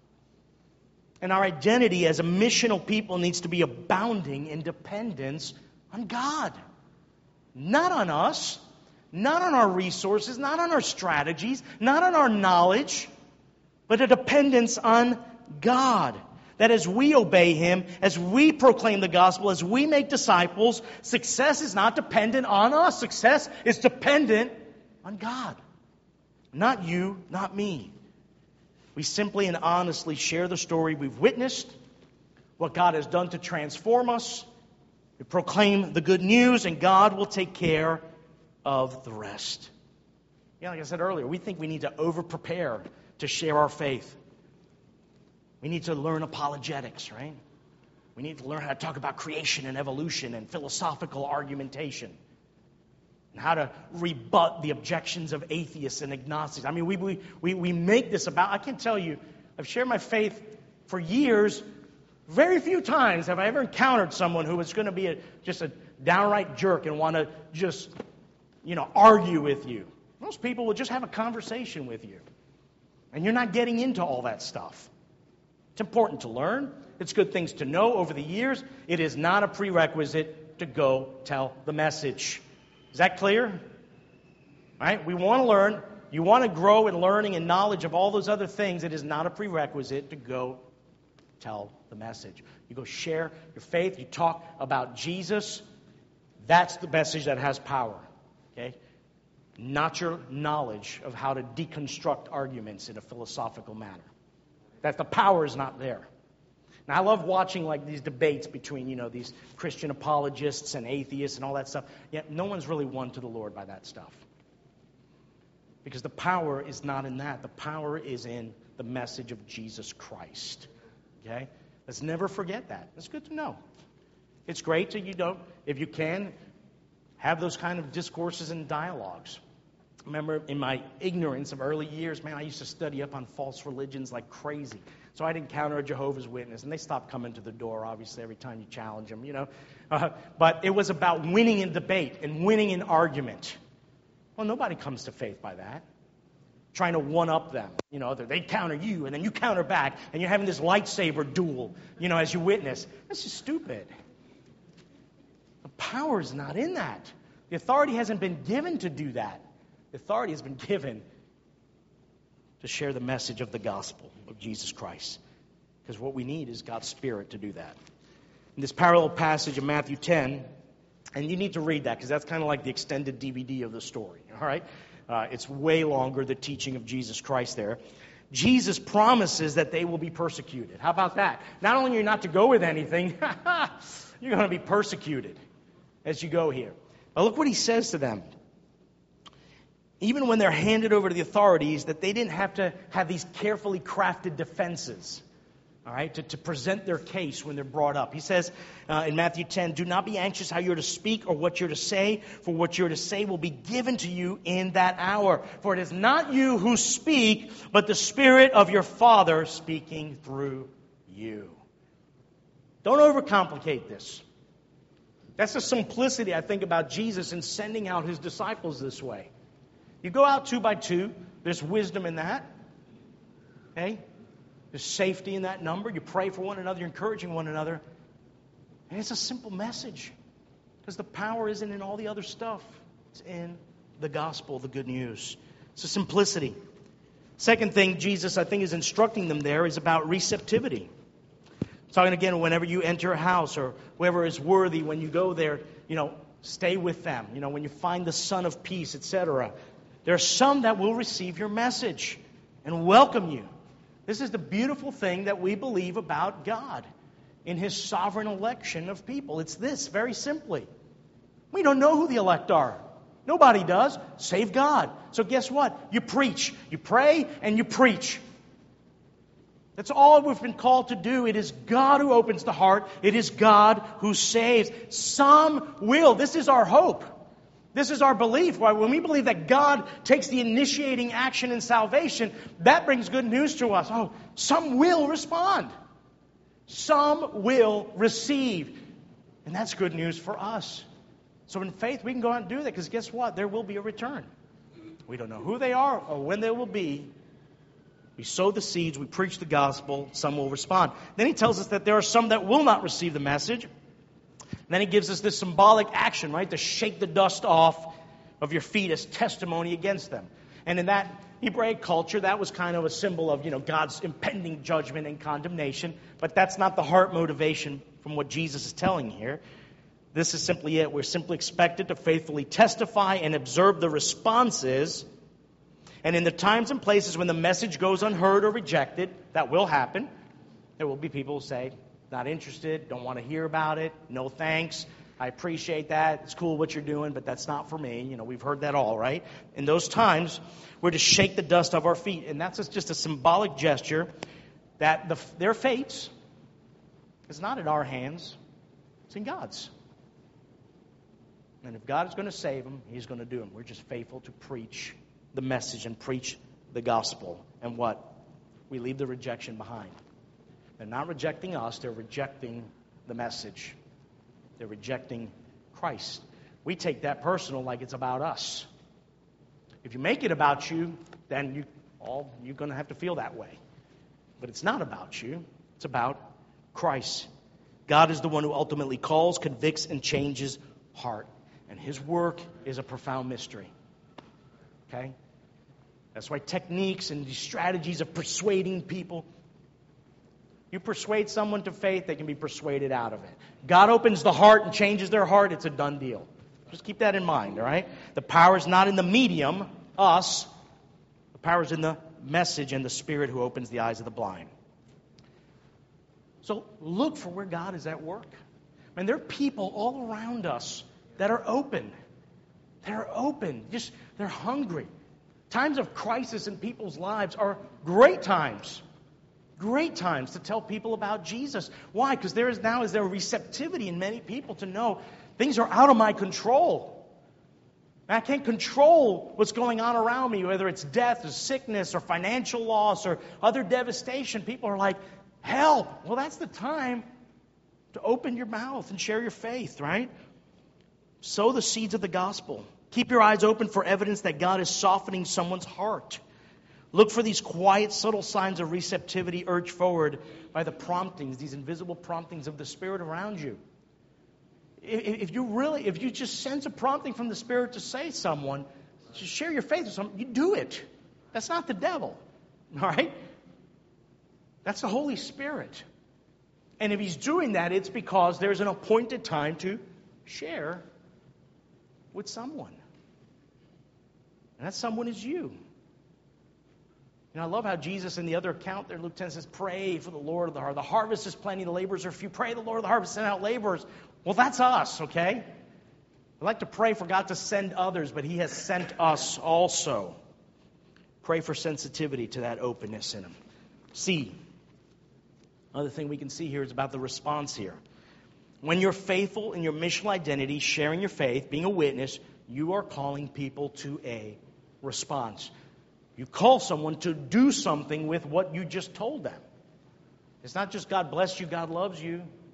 And our identity as a missional people needs to be abounding in dependence on God. Not on us, not on our resources, not on our strategies, not on our knowledge, but a dependence on God. That as we obey Him, as we proclaim the gospel, as we make disciples, success is not dependent on us. Success is dependent on God. Not you, not me. We simply and honestly share the story we've witnessed, what God has done to transform us. We proclaim the good news, and God will take care of the rest. Like I said earlier, we think we need to over-prepare to share our faith. We need to learn apologetics, right? We need to learn how to talk about creation and evolution and philosophical argumentation. And how to rebut the objections of atheists and agnostics. I mean, we make this about, I can tell you, I've shared my faith for years. Very few times have I ever encountered someone who was going to be just a downright jerk and want to just, argue with you. Most people will just have a conversation with you. And you're not getting into all that stuff. It's important to learn. It's good things to know over the years. It is not a prerequisite to go tell the message. Is that clear? Right? We want to learn. You want to grow in learning and knowledge of all those other things. It is not a prerequisite to go tell the message. You go share your faith. You talk about Jesus. That's the message that has power. Okay? Not your knowledge of how to deconstruct arguments in a philosophical manner. That the power is not there. Now, I love watching these debates between, these Christian apologists and atheists and all that stuff. Yet no one's really won to the Lord by that stuff. Because the power is not in that. The power is in the message of Jesus Christ. Okay? Let's never forget that. It's good to know. It's great to, if you can, have those kind of discourses and dialogues. I remember in my ignorance of early years, I used to study up on false religions like crazy. So I'd encounter a Jehovah's Witness, and they stopped coming to the door, obviously, every time you challenge them, But it was about winning in debate and winning in argument. Well, nobody comes to faith by that. Trying to one-up them. They counter you, and then you counter back, and you're having this lightsaber duel, as you witness. That's just stupid. The power is not in that. The authority hasn't been given to do that. The authority has been given to share the message of the gospel of Jesus Christ. Because what we need is God's Spirit to do that. In this parallel passage of Matthew 10, and you need to read that because that's kind of like the extended DVD of the story. All right? It's way longer, the teaching of Jesus Christ there. Jesus promises that they will be persecuted. How about that? Not only are you not to go with anything, you're going to be persecuted as you go here. But look what he says to them. Even when they're handed over to the authorities, that they didn't have to have these carefully crafted defenses, all right, to present their case when they're brought up. He says in Matthew 10, do not be anxious how you're to speak or what you're to say, for what you're to say will be given to you in that hour. For it is not you who speak, but the Spirit of your Father speaking through you. Don't overcomplicate this. That's the simplicity, I think, about Jesus in sending out his disciples this way. You go out 2 by 2. There's wisdom in that. Okay? There's safety in that number. You pray for one another. You're encouraging one another. And it's a simple message. Because the power isn't in all the other stuff. It's in the gospel, the good news. It's a simplicity. Second thing Jesus, I think, is instructing them there is about receptivity. Talking again, whenever you enter a house or whoever is worthy, when you go there, stay with them. When you find the Son of Peace, etc. There are some that will receive your message and welcome you. This is the beautiful thing that we believe about God in his sovereign election of people. It's this, very simply. We don't know who the elect are. Nobody does, save God. So guess what? You preach. You pray and you preach. That's all we've been called to do. It is God who opens the heart. It is God who saves. Some will. This is our hope. This is our belief. Why? When we believe that God takes the initiating action in salvation, that brings good news to us. Oh, some will respond. Some will receive. And that's good news for us. So in faith, we can go out and do that because guess what? There will be a return. We don't know who they are or when they will be. We sow the seeds, we preach the gospel, some will respond. Then he tells us that there are some that will not receive the message. And then he gives us this symbolic action, right? To shake the dust off of your feet as testimony against them. And in that Hebraic culture, that was kind of a symbol of, God's impending judgment and condemnation. But that's not the heart motivation from what Jesus is telling here. This is simply it. We're simply expected to faithfully testify and observe the responses. And in the times and places when the message goes unheard or rejected, that will happen. There will be people who say, not interested, don't want to hear about it, no thanks, I appreciate that, it's cool what you're doing, but that's not for me. We've heard that all, right? In those times, we're to shake the dust off our feet. And that's just a symbolic gesture that their fates is not in our hands, it's in God's. And if God is going to save them, he's going to do them. We're just faithful to preach the message and preach the gospel. And what? We leave the rejection behind. They're not rejecting us, they're rejecting the message. They're rejecting Christ. We take that personal like it's about us. If you make it about you, then you're going to have to feel that way. But it's not about you. It's about Christ. God is the one who ultimately calls, convicts, and changes heart. And his work is a profound mystery. Okay? That's why techniques and these strategies of persuading people, you persuade someone to faith, they can be persuaded out of it. God opens the heart and changes their heart, it's a done deal. Just keep that in mind, all right? The power is not in the medium, us. The power is in the message and the Spirit who opens the eyes of the blind. So look for where God is at work. And there are people all around us that are open. They're open. They're hungry. Times of crisis in people's lives are great times. Great times to tell people about Jesus. Why? Because there is receptivity in many people to know things are out of my control. I can't control what's going on around me, whether it's death or sickness or financial loss or other devastation. People are like, help. Well, that's the time to open your mouth and share your faith, right? Sow the seeds of the gospel. Keep your eyes open for evidence that God is softening someone's heart. Look for these quiet, subtle signs of receptivity urged forward by the promptings, these invisible promptings of the Spirit around you. If you just sense a prompting from the Spirit to say someone, to share your faith with someone, you do it. That's not the devil, all right? That's the Holy Spirit. And if he's doing that, it's because there's an appointed time to share with someone. And that someone is you. And I love how Jesus in the other account there, Luke 10 says, pray for the Lord of the harvest. The harvest is plenty, the laborers are few. Pray the Lord of the harvest, send out laborers. Well, that's us, okay? I like to pray for God to send others, but he has sent us also. Pray for sensitivity to that openness in him. C. Another thing we can see here is about the response here. When you're faithful in your missional identity, sharing your faith, being a witness, you are calling people to a response. You call someone to do something with what you just told them. It's not just God bless you, God loves you.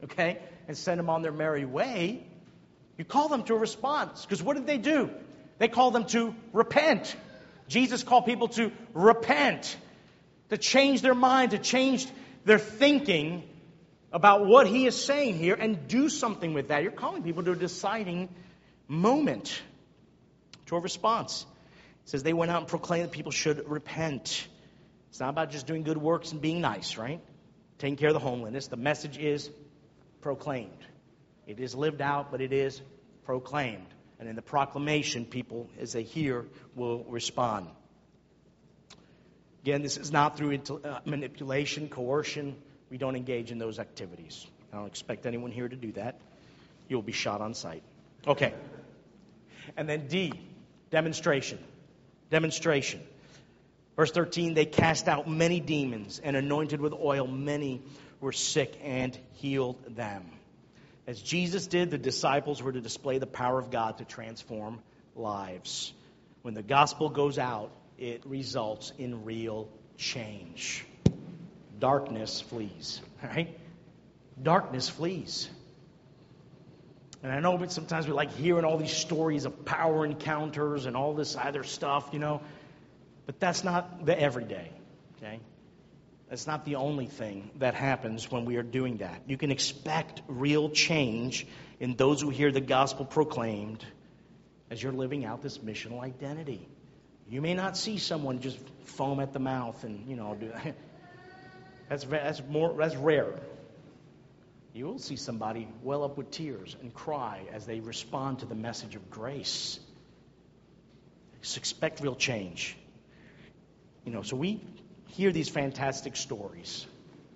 okay, and send them on their merry way. You call them to a response. Because what did they do? They called them to repent. Jesus called people to repent, to change their mind, to change their thinking about what he is saying here and do something with that. You're calling people to a deciding moment, to a response. It says they went out and proclaimed that people should repent. It's not about just doing good works and being nice, right? Taking care of the homeless. The message is proclaimed. It is lived out, but it is proclaimed. And in the proclamation, people, as they hear, will respond. Again, this is not through manipulation, coercion. We don't engage in those activities. I don't expect anyone here to do that. You'll be shot on sight. Okay. And then D, demonstration. Demonstration. Verse 13, they cast out many demons and anointed with oil many who were sick and healed them. As Jesus did, the disciples were to display the power of God to transform lives. When the gospel goes out, it results in real change. Darkness flees, right? Darkness flees. And I know that sometimes we like hearing all these stories of power encounters and all this other stuff, you know. But that's not the everyday, okay? That's not the only thing that happens when we are doing that. You can expect real change in those who hear the gospel proclaimed as you're living out this missional identity. You may not see someone just foam at the mouth and, you know, do that. That's rare. You will see somebody well up with tears and cry as they respond to the message of grace. Just expect real change. You know, so we hear these fantastic stories.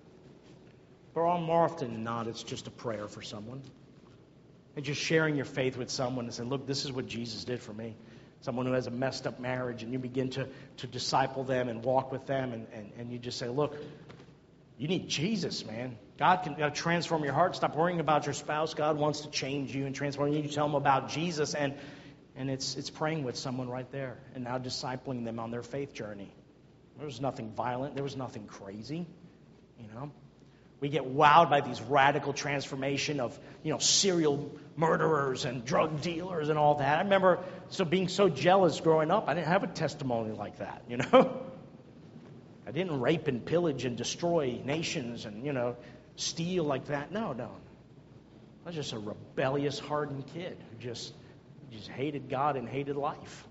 But more often than not, it's just a prayer for someone. And just sharing your faith with someone and saying, look, this is what Jesus did for me. Someone who has a messed up marriage, and you begin to disciple them and walk with them, and you just say, look, you need Jesus, man. God can transform your heart. Stop worrying about your spouse. God wants to change you and transform you. You tell them about Jesus, and it's praying with someone right there, and now discipling them on their faith journey. There was nothing violent. There was nothing crazy, you know. We get wowed by these radical transformation of, you know, serial murderers and drug dealers and all that. I remember being so jealous growing up. I didn't have a testimony like that, you know. I didn't rape and pillage and destroy nations and, you know, steal like that. No. I was just a rebellious, hardened kid who just hated God and hated life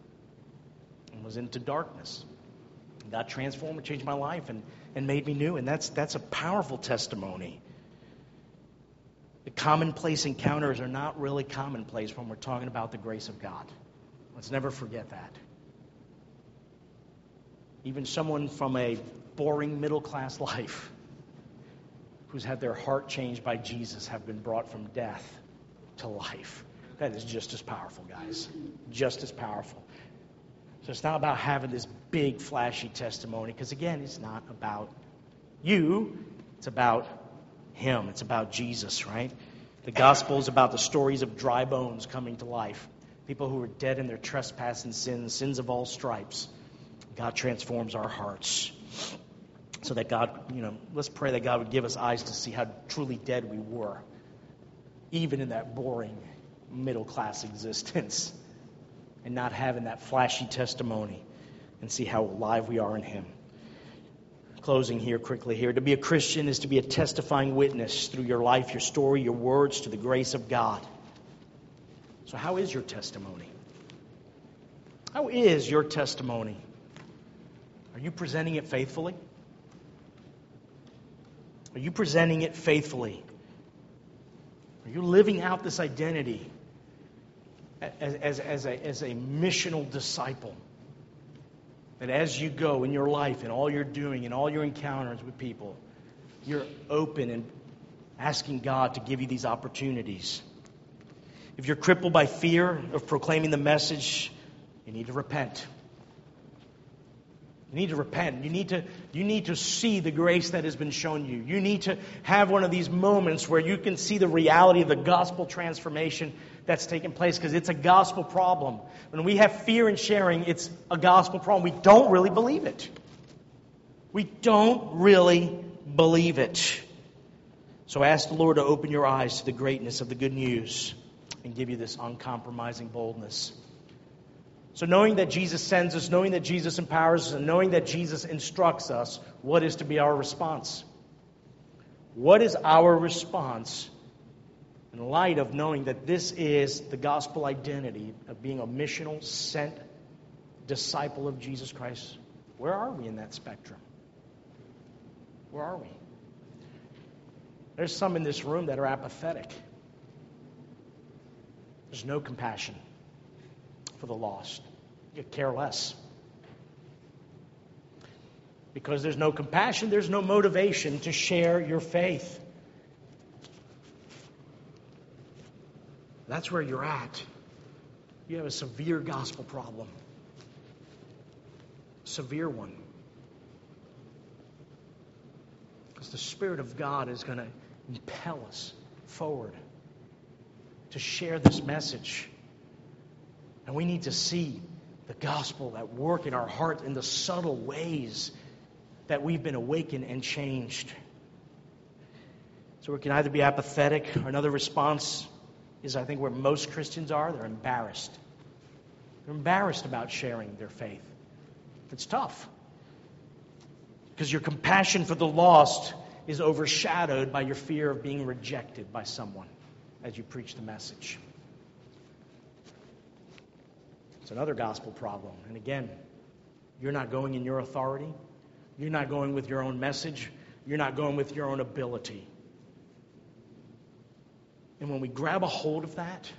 and was into darkness. God transformed and changed my life and made me new. And that's a powerful testimony. The commonplace encounters are not really commonplace when we're talking about the grace of God. Let's never forget that. Even someone from a boring middle-class life who's had their heart changed by Jesus have been brought from death to life. That is just as powerful, guys. Just as powerful. So it's not about having this big, flashy testimony, because, again, it's not about you. It's about Him. It's about Jesus, right? The gospel is about the stories of dry bones coming to life. People who are dead in their trespass and sins of all stripes. God transforms our hearts so that God, you know, let's pray that God would give us eyes to see how truly dead we were, even in that boring middle-class existence, and not having that flashy testimony, and see how alive we are in Him. Closing here quickly here. To be a Christian is to be a testifying witness through your life, your story, your words to the grace of God. So how is your testimony? How is your testimony? Are you presenting it faithfully? Are you presenting it faithfully? Are you living out this identity as a missional disciple? That as you go in your life and all you're doing and all your encounters with people, you're open and asking God to give you these opportunities. If you're crippled by fear of proclaiming the message, you need to repent. You need to repent. You need to see the grace that has been shown you. You need to have one of these moments where you can see the reality of the gospel transformation that's taken place, because it's a gospel problem. When we have fear in sharing, it's a gospel problem. We don't really believe it. We don't really believe it. So ask the Lord to open your eyes to the greatness of the good news and give you this uncompromising boldness. So knowing that Jesus sends us, knowing that Jesus empowers us, and knowing that Jesus instructs us, what is to be our response? What is our response in light of knowing that this is the gospel identity of being a missional, sent disciple of Jesus Christ? Where are we in that spectrum? Where are we? There's some in this room that are apathetic. There's no compassion for the lost. You care less. Because there's no compassion, there's no motivation to share your faith. That's where you're at. You have a severe gospel problem. Severe one. Because the Spirit of God is going to impel us forward to share this message. And we need to see the gospel at work in our heart in the subtle ways that we've been awakened and changed. So we can either be apathetic, or another response is, I think, where most Christians are. They're embarrassed. They're embarrassed about sharing their faith. It's tough. Because your compassion for the lost is overshadowed by your fear of being rejected by someone as you preach the message. It's another gospel problem. And again, you're not going in your authority. You're not going with your own message. You're not going with your own ability. And when we grab a hold of that,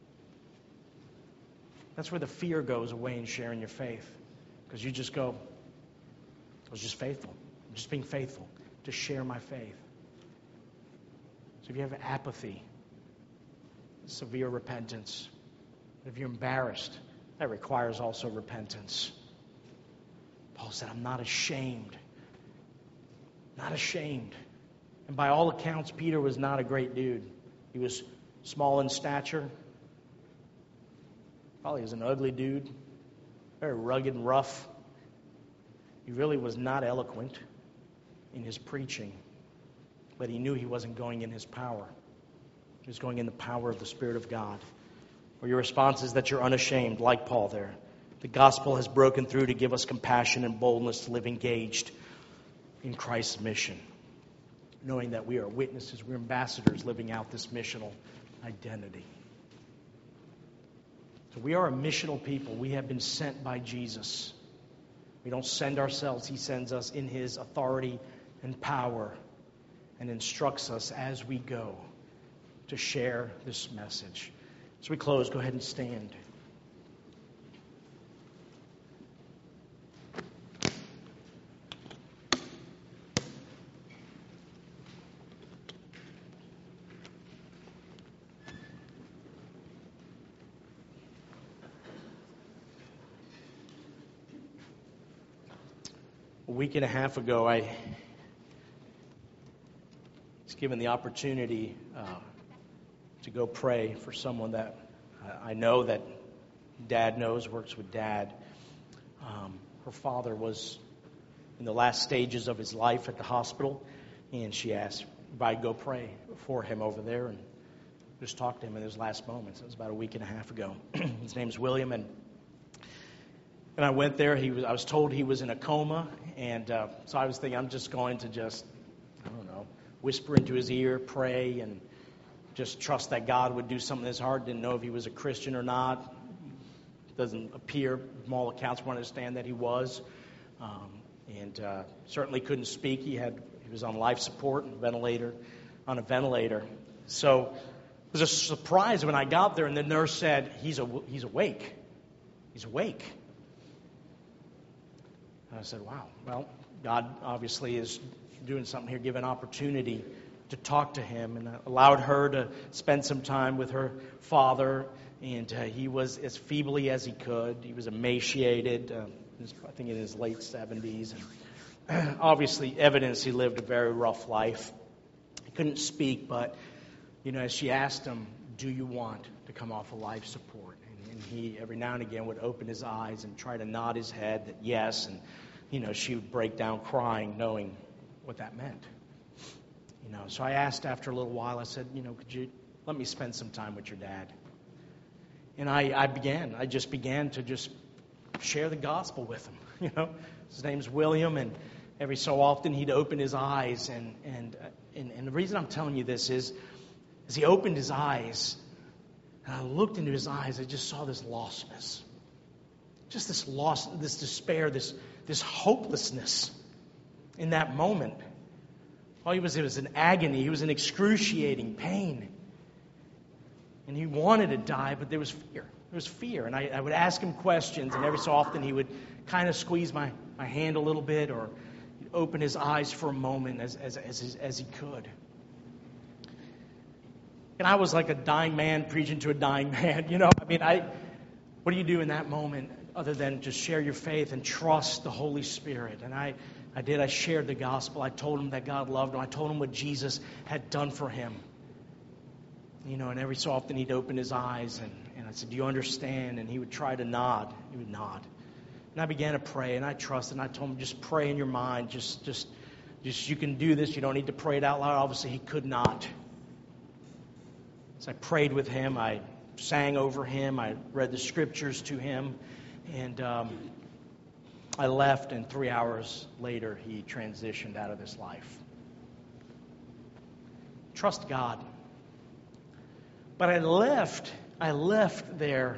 that's where the fear goes away in sharing your faith. Because you just go, I was just faithful. I'm just being faithful to share my faith. So if you have apathy, severe repentance, if you're embarrassed, that requires also repentance. Paul said, I'm not ashamed. Not ashamed. And by all accounts, Peter was not a great dude. He was small in stature. Probably was an ugly dude. Very rugged and rough. He really was not eloquent in his preaching. But he knew he wasn't going in his power. He was going in the power of the Spirit of God. Or your response is that you're unashamed, like Paul there. The gospel has broken through to give us compassion and boldness to live engaged in Christ's mission. Knowing that we are witnesses, we're ambassadors living out this missional identity. So we are a missional people. We have been sent by Jesus. We don't send ourselves. He sends us in His authority and power and instructs us as we go to share this message. As we close, go ahead and stand. A week and a half ago, I was given the opportunity to go pray for someone that I know that Dad knows, works with Dad. Her father was in the last stages of his life at the hospital, and she asked if I'd go pray for him over there and just talk to him in his last moments. It was about a week and a half ago. His name's William, and I went there. I was told he was in a coma, and so I was thinking I'm just going to whisper into his ear, pray, and just trust that God would do something in his heart. Didn't know if he was a Christian or not. Doesn't appear, from all accounts, we understand that he was. And certainly couldn't speak. He was on life support and on a ventilator. So it was a surprise when I got there and the nurse said, he's awake. He's awake. And I said, wow, well, God obviously is doing something here, giving opportunity to talk to him, and allowed her to spend some time with her father. And he was as feebly as he could. He was emaciated, I think in his late 70s. And obviously evidence he lived a very rough life. He couldn't speak, but, as she asked him, do you want to come off of life support? And he, every now and again, would open his eyes and try to nod his head that yes. And, she would break down crying, knowing what that meant. So I asked after a little while, I said, could you let me spend some time with your dad? And I just began to just share the gospel with him. His name's William, and every so often he'd open his eyes, and the reason I'm telling you this is, as he opened his eyes, and I looked into his eyes, I just saw this lostness. Just this loss, this despair, this hopelessness in that moment. It was an agony. He was in excruciating pain. And he wanted to die, but there was fear. There was fear. And I would ask him questions, and every so often he would kind of squeeze my hand a little bit, or he'd open his eyes for a moment as he could. And I was like a dying man preaching to a dying man. What do you do in that moment other than just share your faith and trust the Holy Spirit? And I shared the gospel. I told him that God loved him. I told him what Jesus had done for him. And every so often he'd open his eyes, and I said, do you understand? And he would try to nod. He would nod. And I began to pray, and I trusted, and I told him, just pray in your mind. Just you can do this. You don't need to pray it out loud. Obviously, he could not. So I prayed with him. I sang over him. I read the scriptures to him. And I left, and 3 hours later, he transitioned out of this life. Trust God. But I left there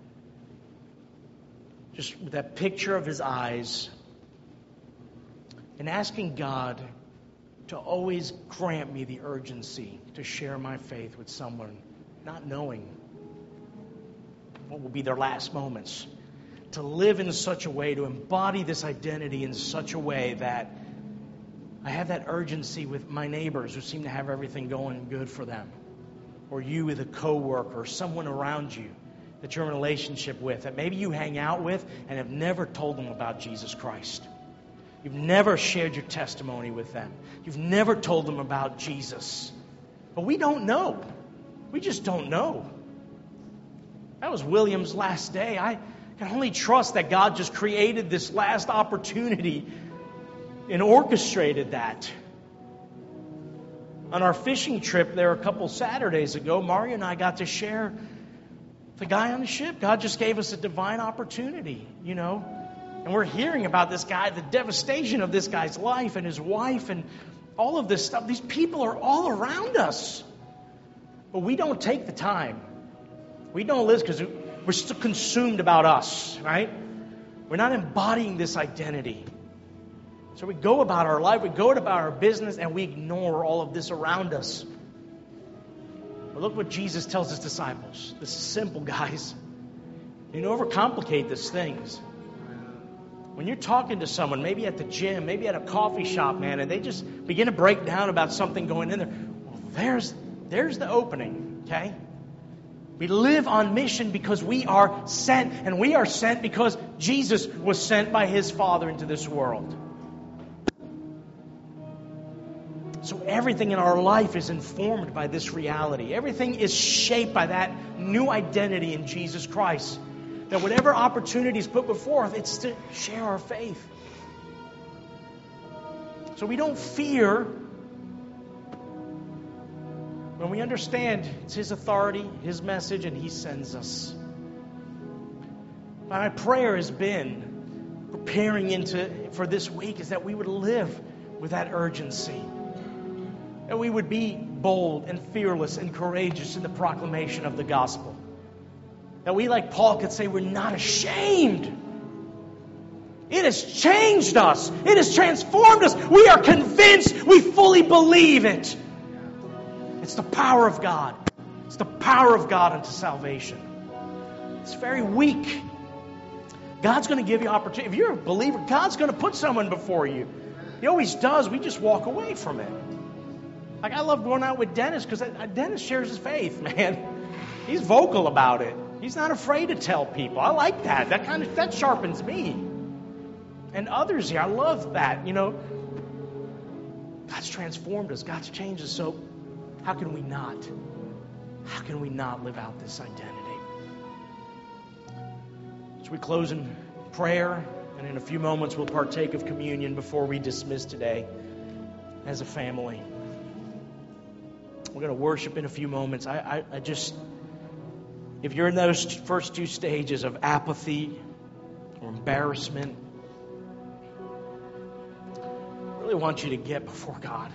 just with that picture of his eyes and asking God to always grant me the urgency to share my faith with someone, not knowing what will be their last moments. To live in such a way, to embody this identity in such a way that I have that urgency with my neighbors who seem to have everything going good for them. Or you with a coworker, or someone around you that you're in a relationship with, that maybe you hang out with and have never told them about Jesus Christ. You've never shared your testimony with them. You've never told them about Jesus. But we don't know. We just don't know. That was William's last day. I can only trust that God just created this last opportunity and orchestrated that. On our fishing trip there a couple Saturdays ago, Mario and I got to share the guy on the ship. God just gave us a divine opportunity, And we're hearing about this guy, the devastation of this guy's life and his wife and all of this stuff. These people are all around us. But we don't take the time. We don't listen because we're still consumed about us, right? We're not embodying this identity. So we go about our life, we go about our business, and we ignore all of this around us. But look what Jesus tells his disciples. This is simple, guys. You don't overcomplicate these things. When you're talking to someone, maybe at the gym, maybe at a coffee shop, man, and they just begin to break down about something going in there, well, there's the opening, okay? We live on mission because we are sent, and we are sent because Jesus was sent by his Father into this world. So everything in our life is informed by this reality. Everything is shaped by that new identity in Jesus Christ. That whatever opportunity is put before us, it's to share our faith. So we don't fear when we understand it's his authority, his message, and he sends us. My prayer has been, preparing for this week, is that we would live with that urgency. That we would be bold and fearless and courageous in the proclamation of the gospel. That we, like Paul, could say we're not ashamed. It has changed us. It has transformed us. We are convinced. We fully believe it. It's the power of God. It's the power of God unto salvation. It's very weak. God's going to give you opportunity. If you're a believer, God's going to put someone before you. He always does. We just walk away from it. Like, I love going out with Dennis because Dennis shares his faith, man. He's vocal about it. He's not afraid to tell people. I like that. That sharpens me. And others here, I love that. God's transformed us. God's changed us. So how can we not? How can we not live out this identity? So we close in prayer, and in a few moments we'll partake of communion before we dismiss today as a family. We're going to worship in a few moments. I just, if you're in those first two stages of apathy or embarrassment, I really want you to get before God.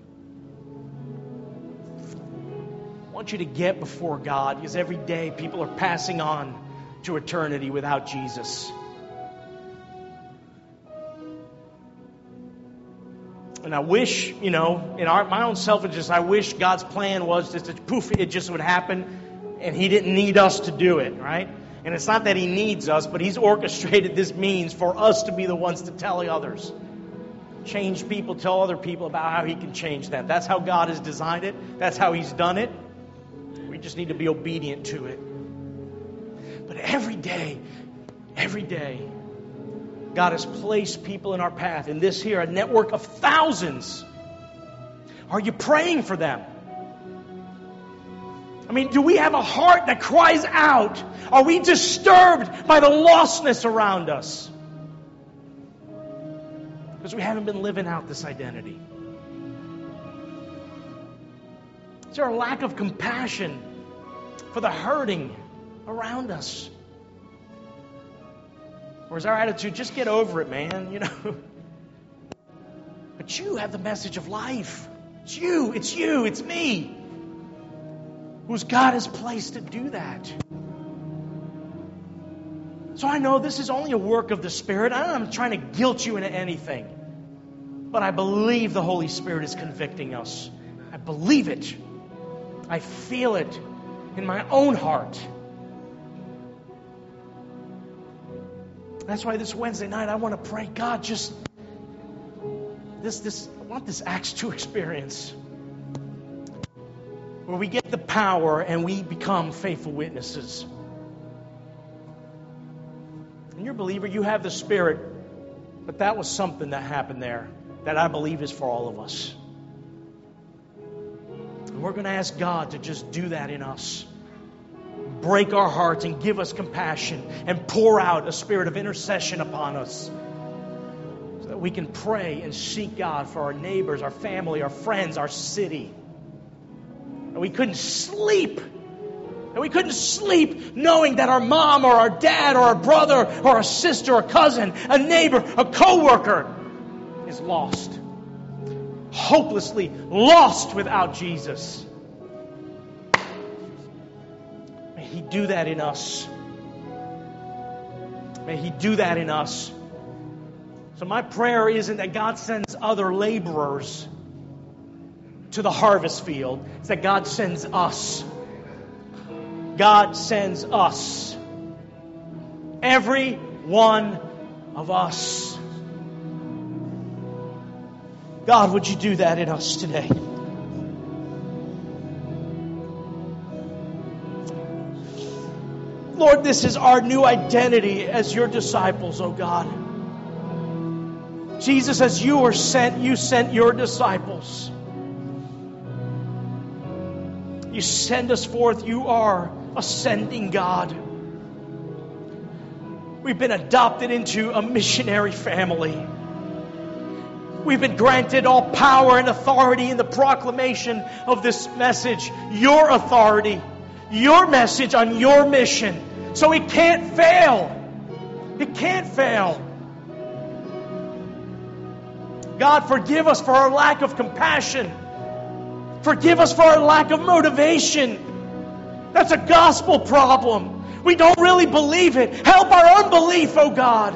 I want you to get before God, because every day people are passing on to eternity without Jesus. And I wish, in my own selfishness, I wish God's plan was just that poof, it just would happen, and He didn't need us to do it, right? And it's not that He needs us, but He's orchestrated this means for us to be the ones to tell others. Change people, tell other people about how He can change them. That's how God has designed it. That's how He's done it. We just need to be obedient to it. But every day, God has placed people in our path. In this here, a network of thousands. Are you praying for them? I mean, do we have a heart that cries out? Are we disturbed by the lostness around us? Because we haven't been living out this identity. Is there a lack of compassion for the hurting around us? Or is our attitude, just get over it, man, But you have the message of life. It's you, it's me. Whose God has placed to do that. So I know this is only a work of the Spirit. I'm not trying to guilt you into anything. But I believe the Holy Spirit is convicting us. I believe it. I feel it in my own heart. That's why this Wednesday night I want to pray, God, just I want this Acts 2 experience where we get the power and we become faithful witnesses. And you're a believer, you have the Spirit, but that was something that happened there that I believe is for all of us. And we're going to ask God to just do that in us. Break our hearts and give us compassion and pour out a spirit of intercession upon us so that we can pray and seek God for our neighbors, our family, our friends, our city. And we couldn't sleep. And we couldn't sleep knowing that our mom or our dad or our brother or our sister or cousin, a neighbor, a coworker is lost. Hopelessly lost without Jesus. May He do that in us. May He do that in us. So my prayer isn't that God sends other laborers to the harvest field. It's that God sends us. God sends us. Every one of us. God, would you do that in us today? Lord, this is our new identity as your disciples, oh God. Jesus, as you were sent, you sent your disciples. You send us forth. You are a sending God. We've been adopted into a missionary family. We've been granted all power and authority in the proclamation of this message. Your authority, your message on your mission. So it can't fail. It can't fail. God, forgive us for our lack of compassion. Forgive us for our lack of motivation. That's a gospel problem. We don't really believe it. Help our unbelief, oh God.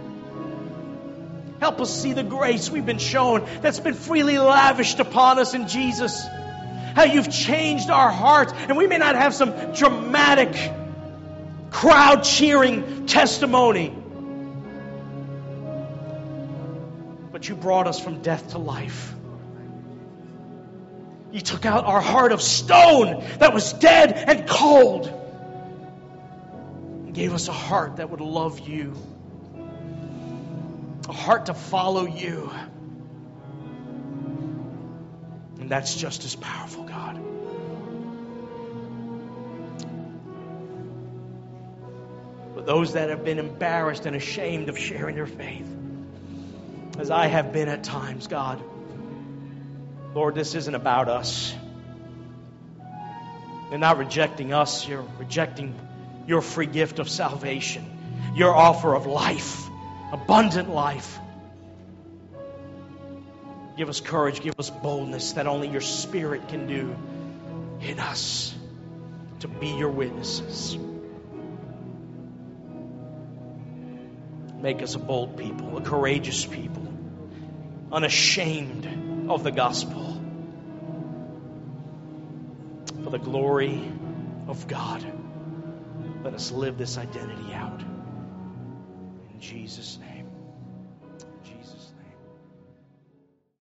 Help us see the grace we've been shown that's been freely lavished upon us in Jesus. How you've changed our hearts. And we may not have some dramatic, crowd cheering testimony. But you brought us from death to life. You took out our heart of stone that was dead and cold. And gave us a heart that would love you. A heart to follow you. And that's just as powerful, God. For those that have been embarrassed and ashamed of sharing their faith, as I have been at times, God, Lord, this isn't about us. They're not rejecting us. You're rejecting your free gift of salvation, your offer of life, abundant life. Give us courage, give us boldness that only your Spirit can do in us to be your witnesses. Make us a bold people, a courageous people, unashamed of the gospel, for the glory of God. Let us live this identity out. In Jesus' name.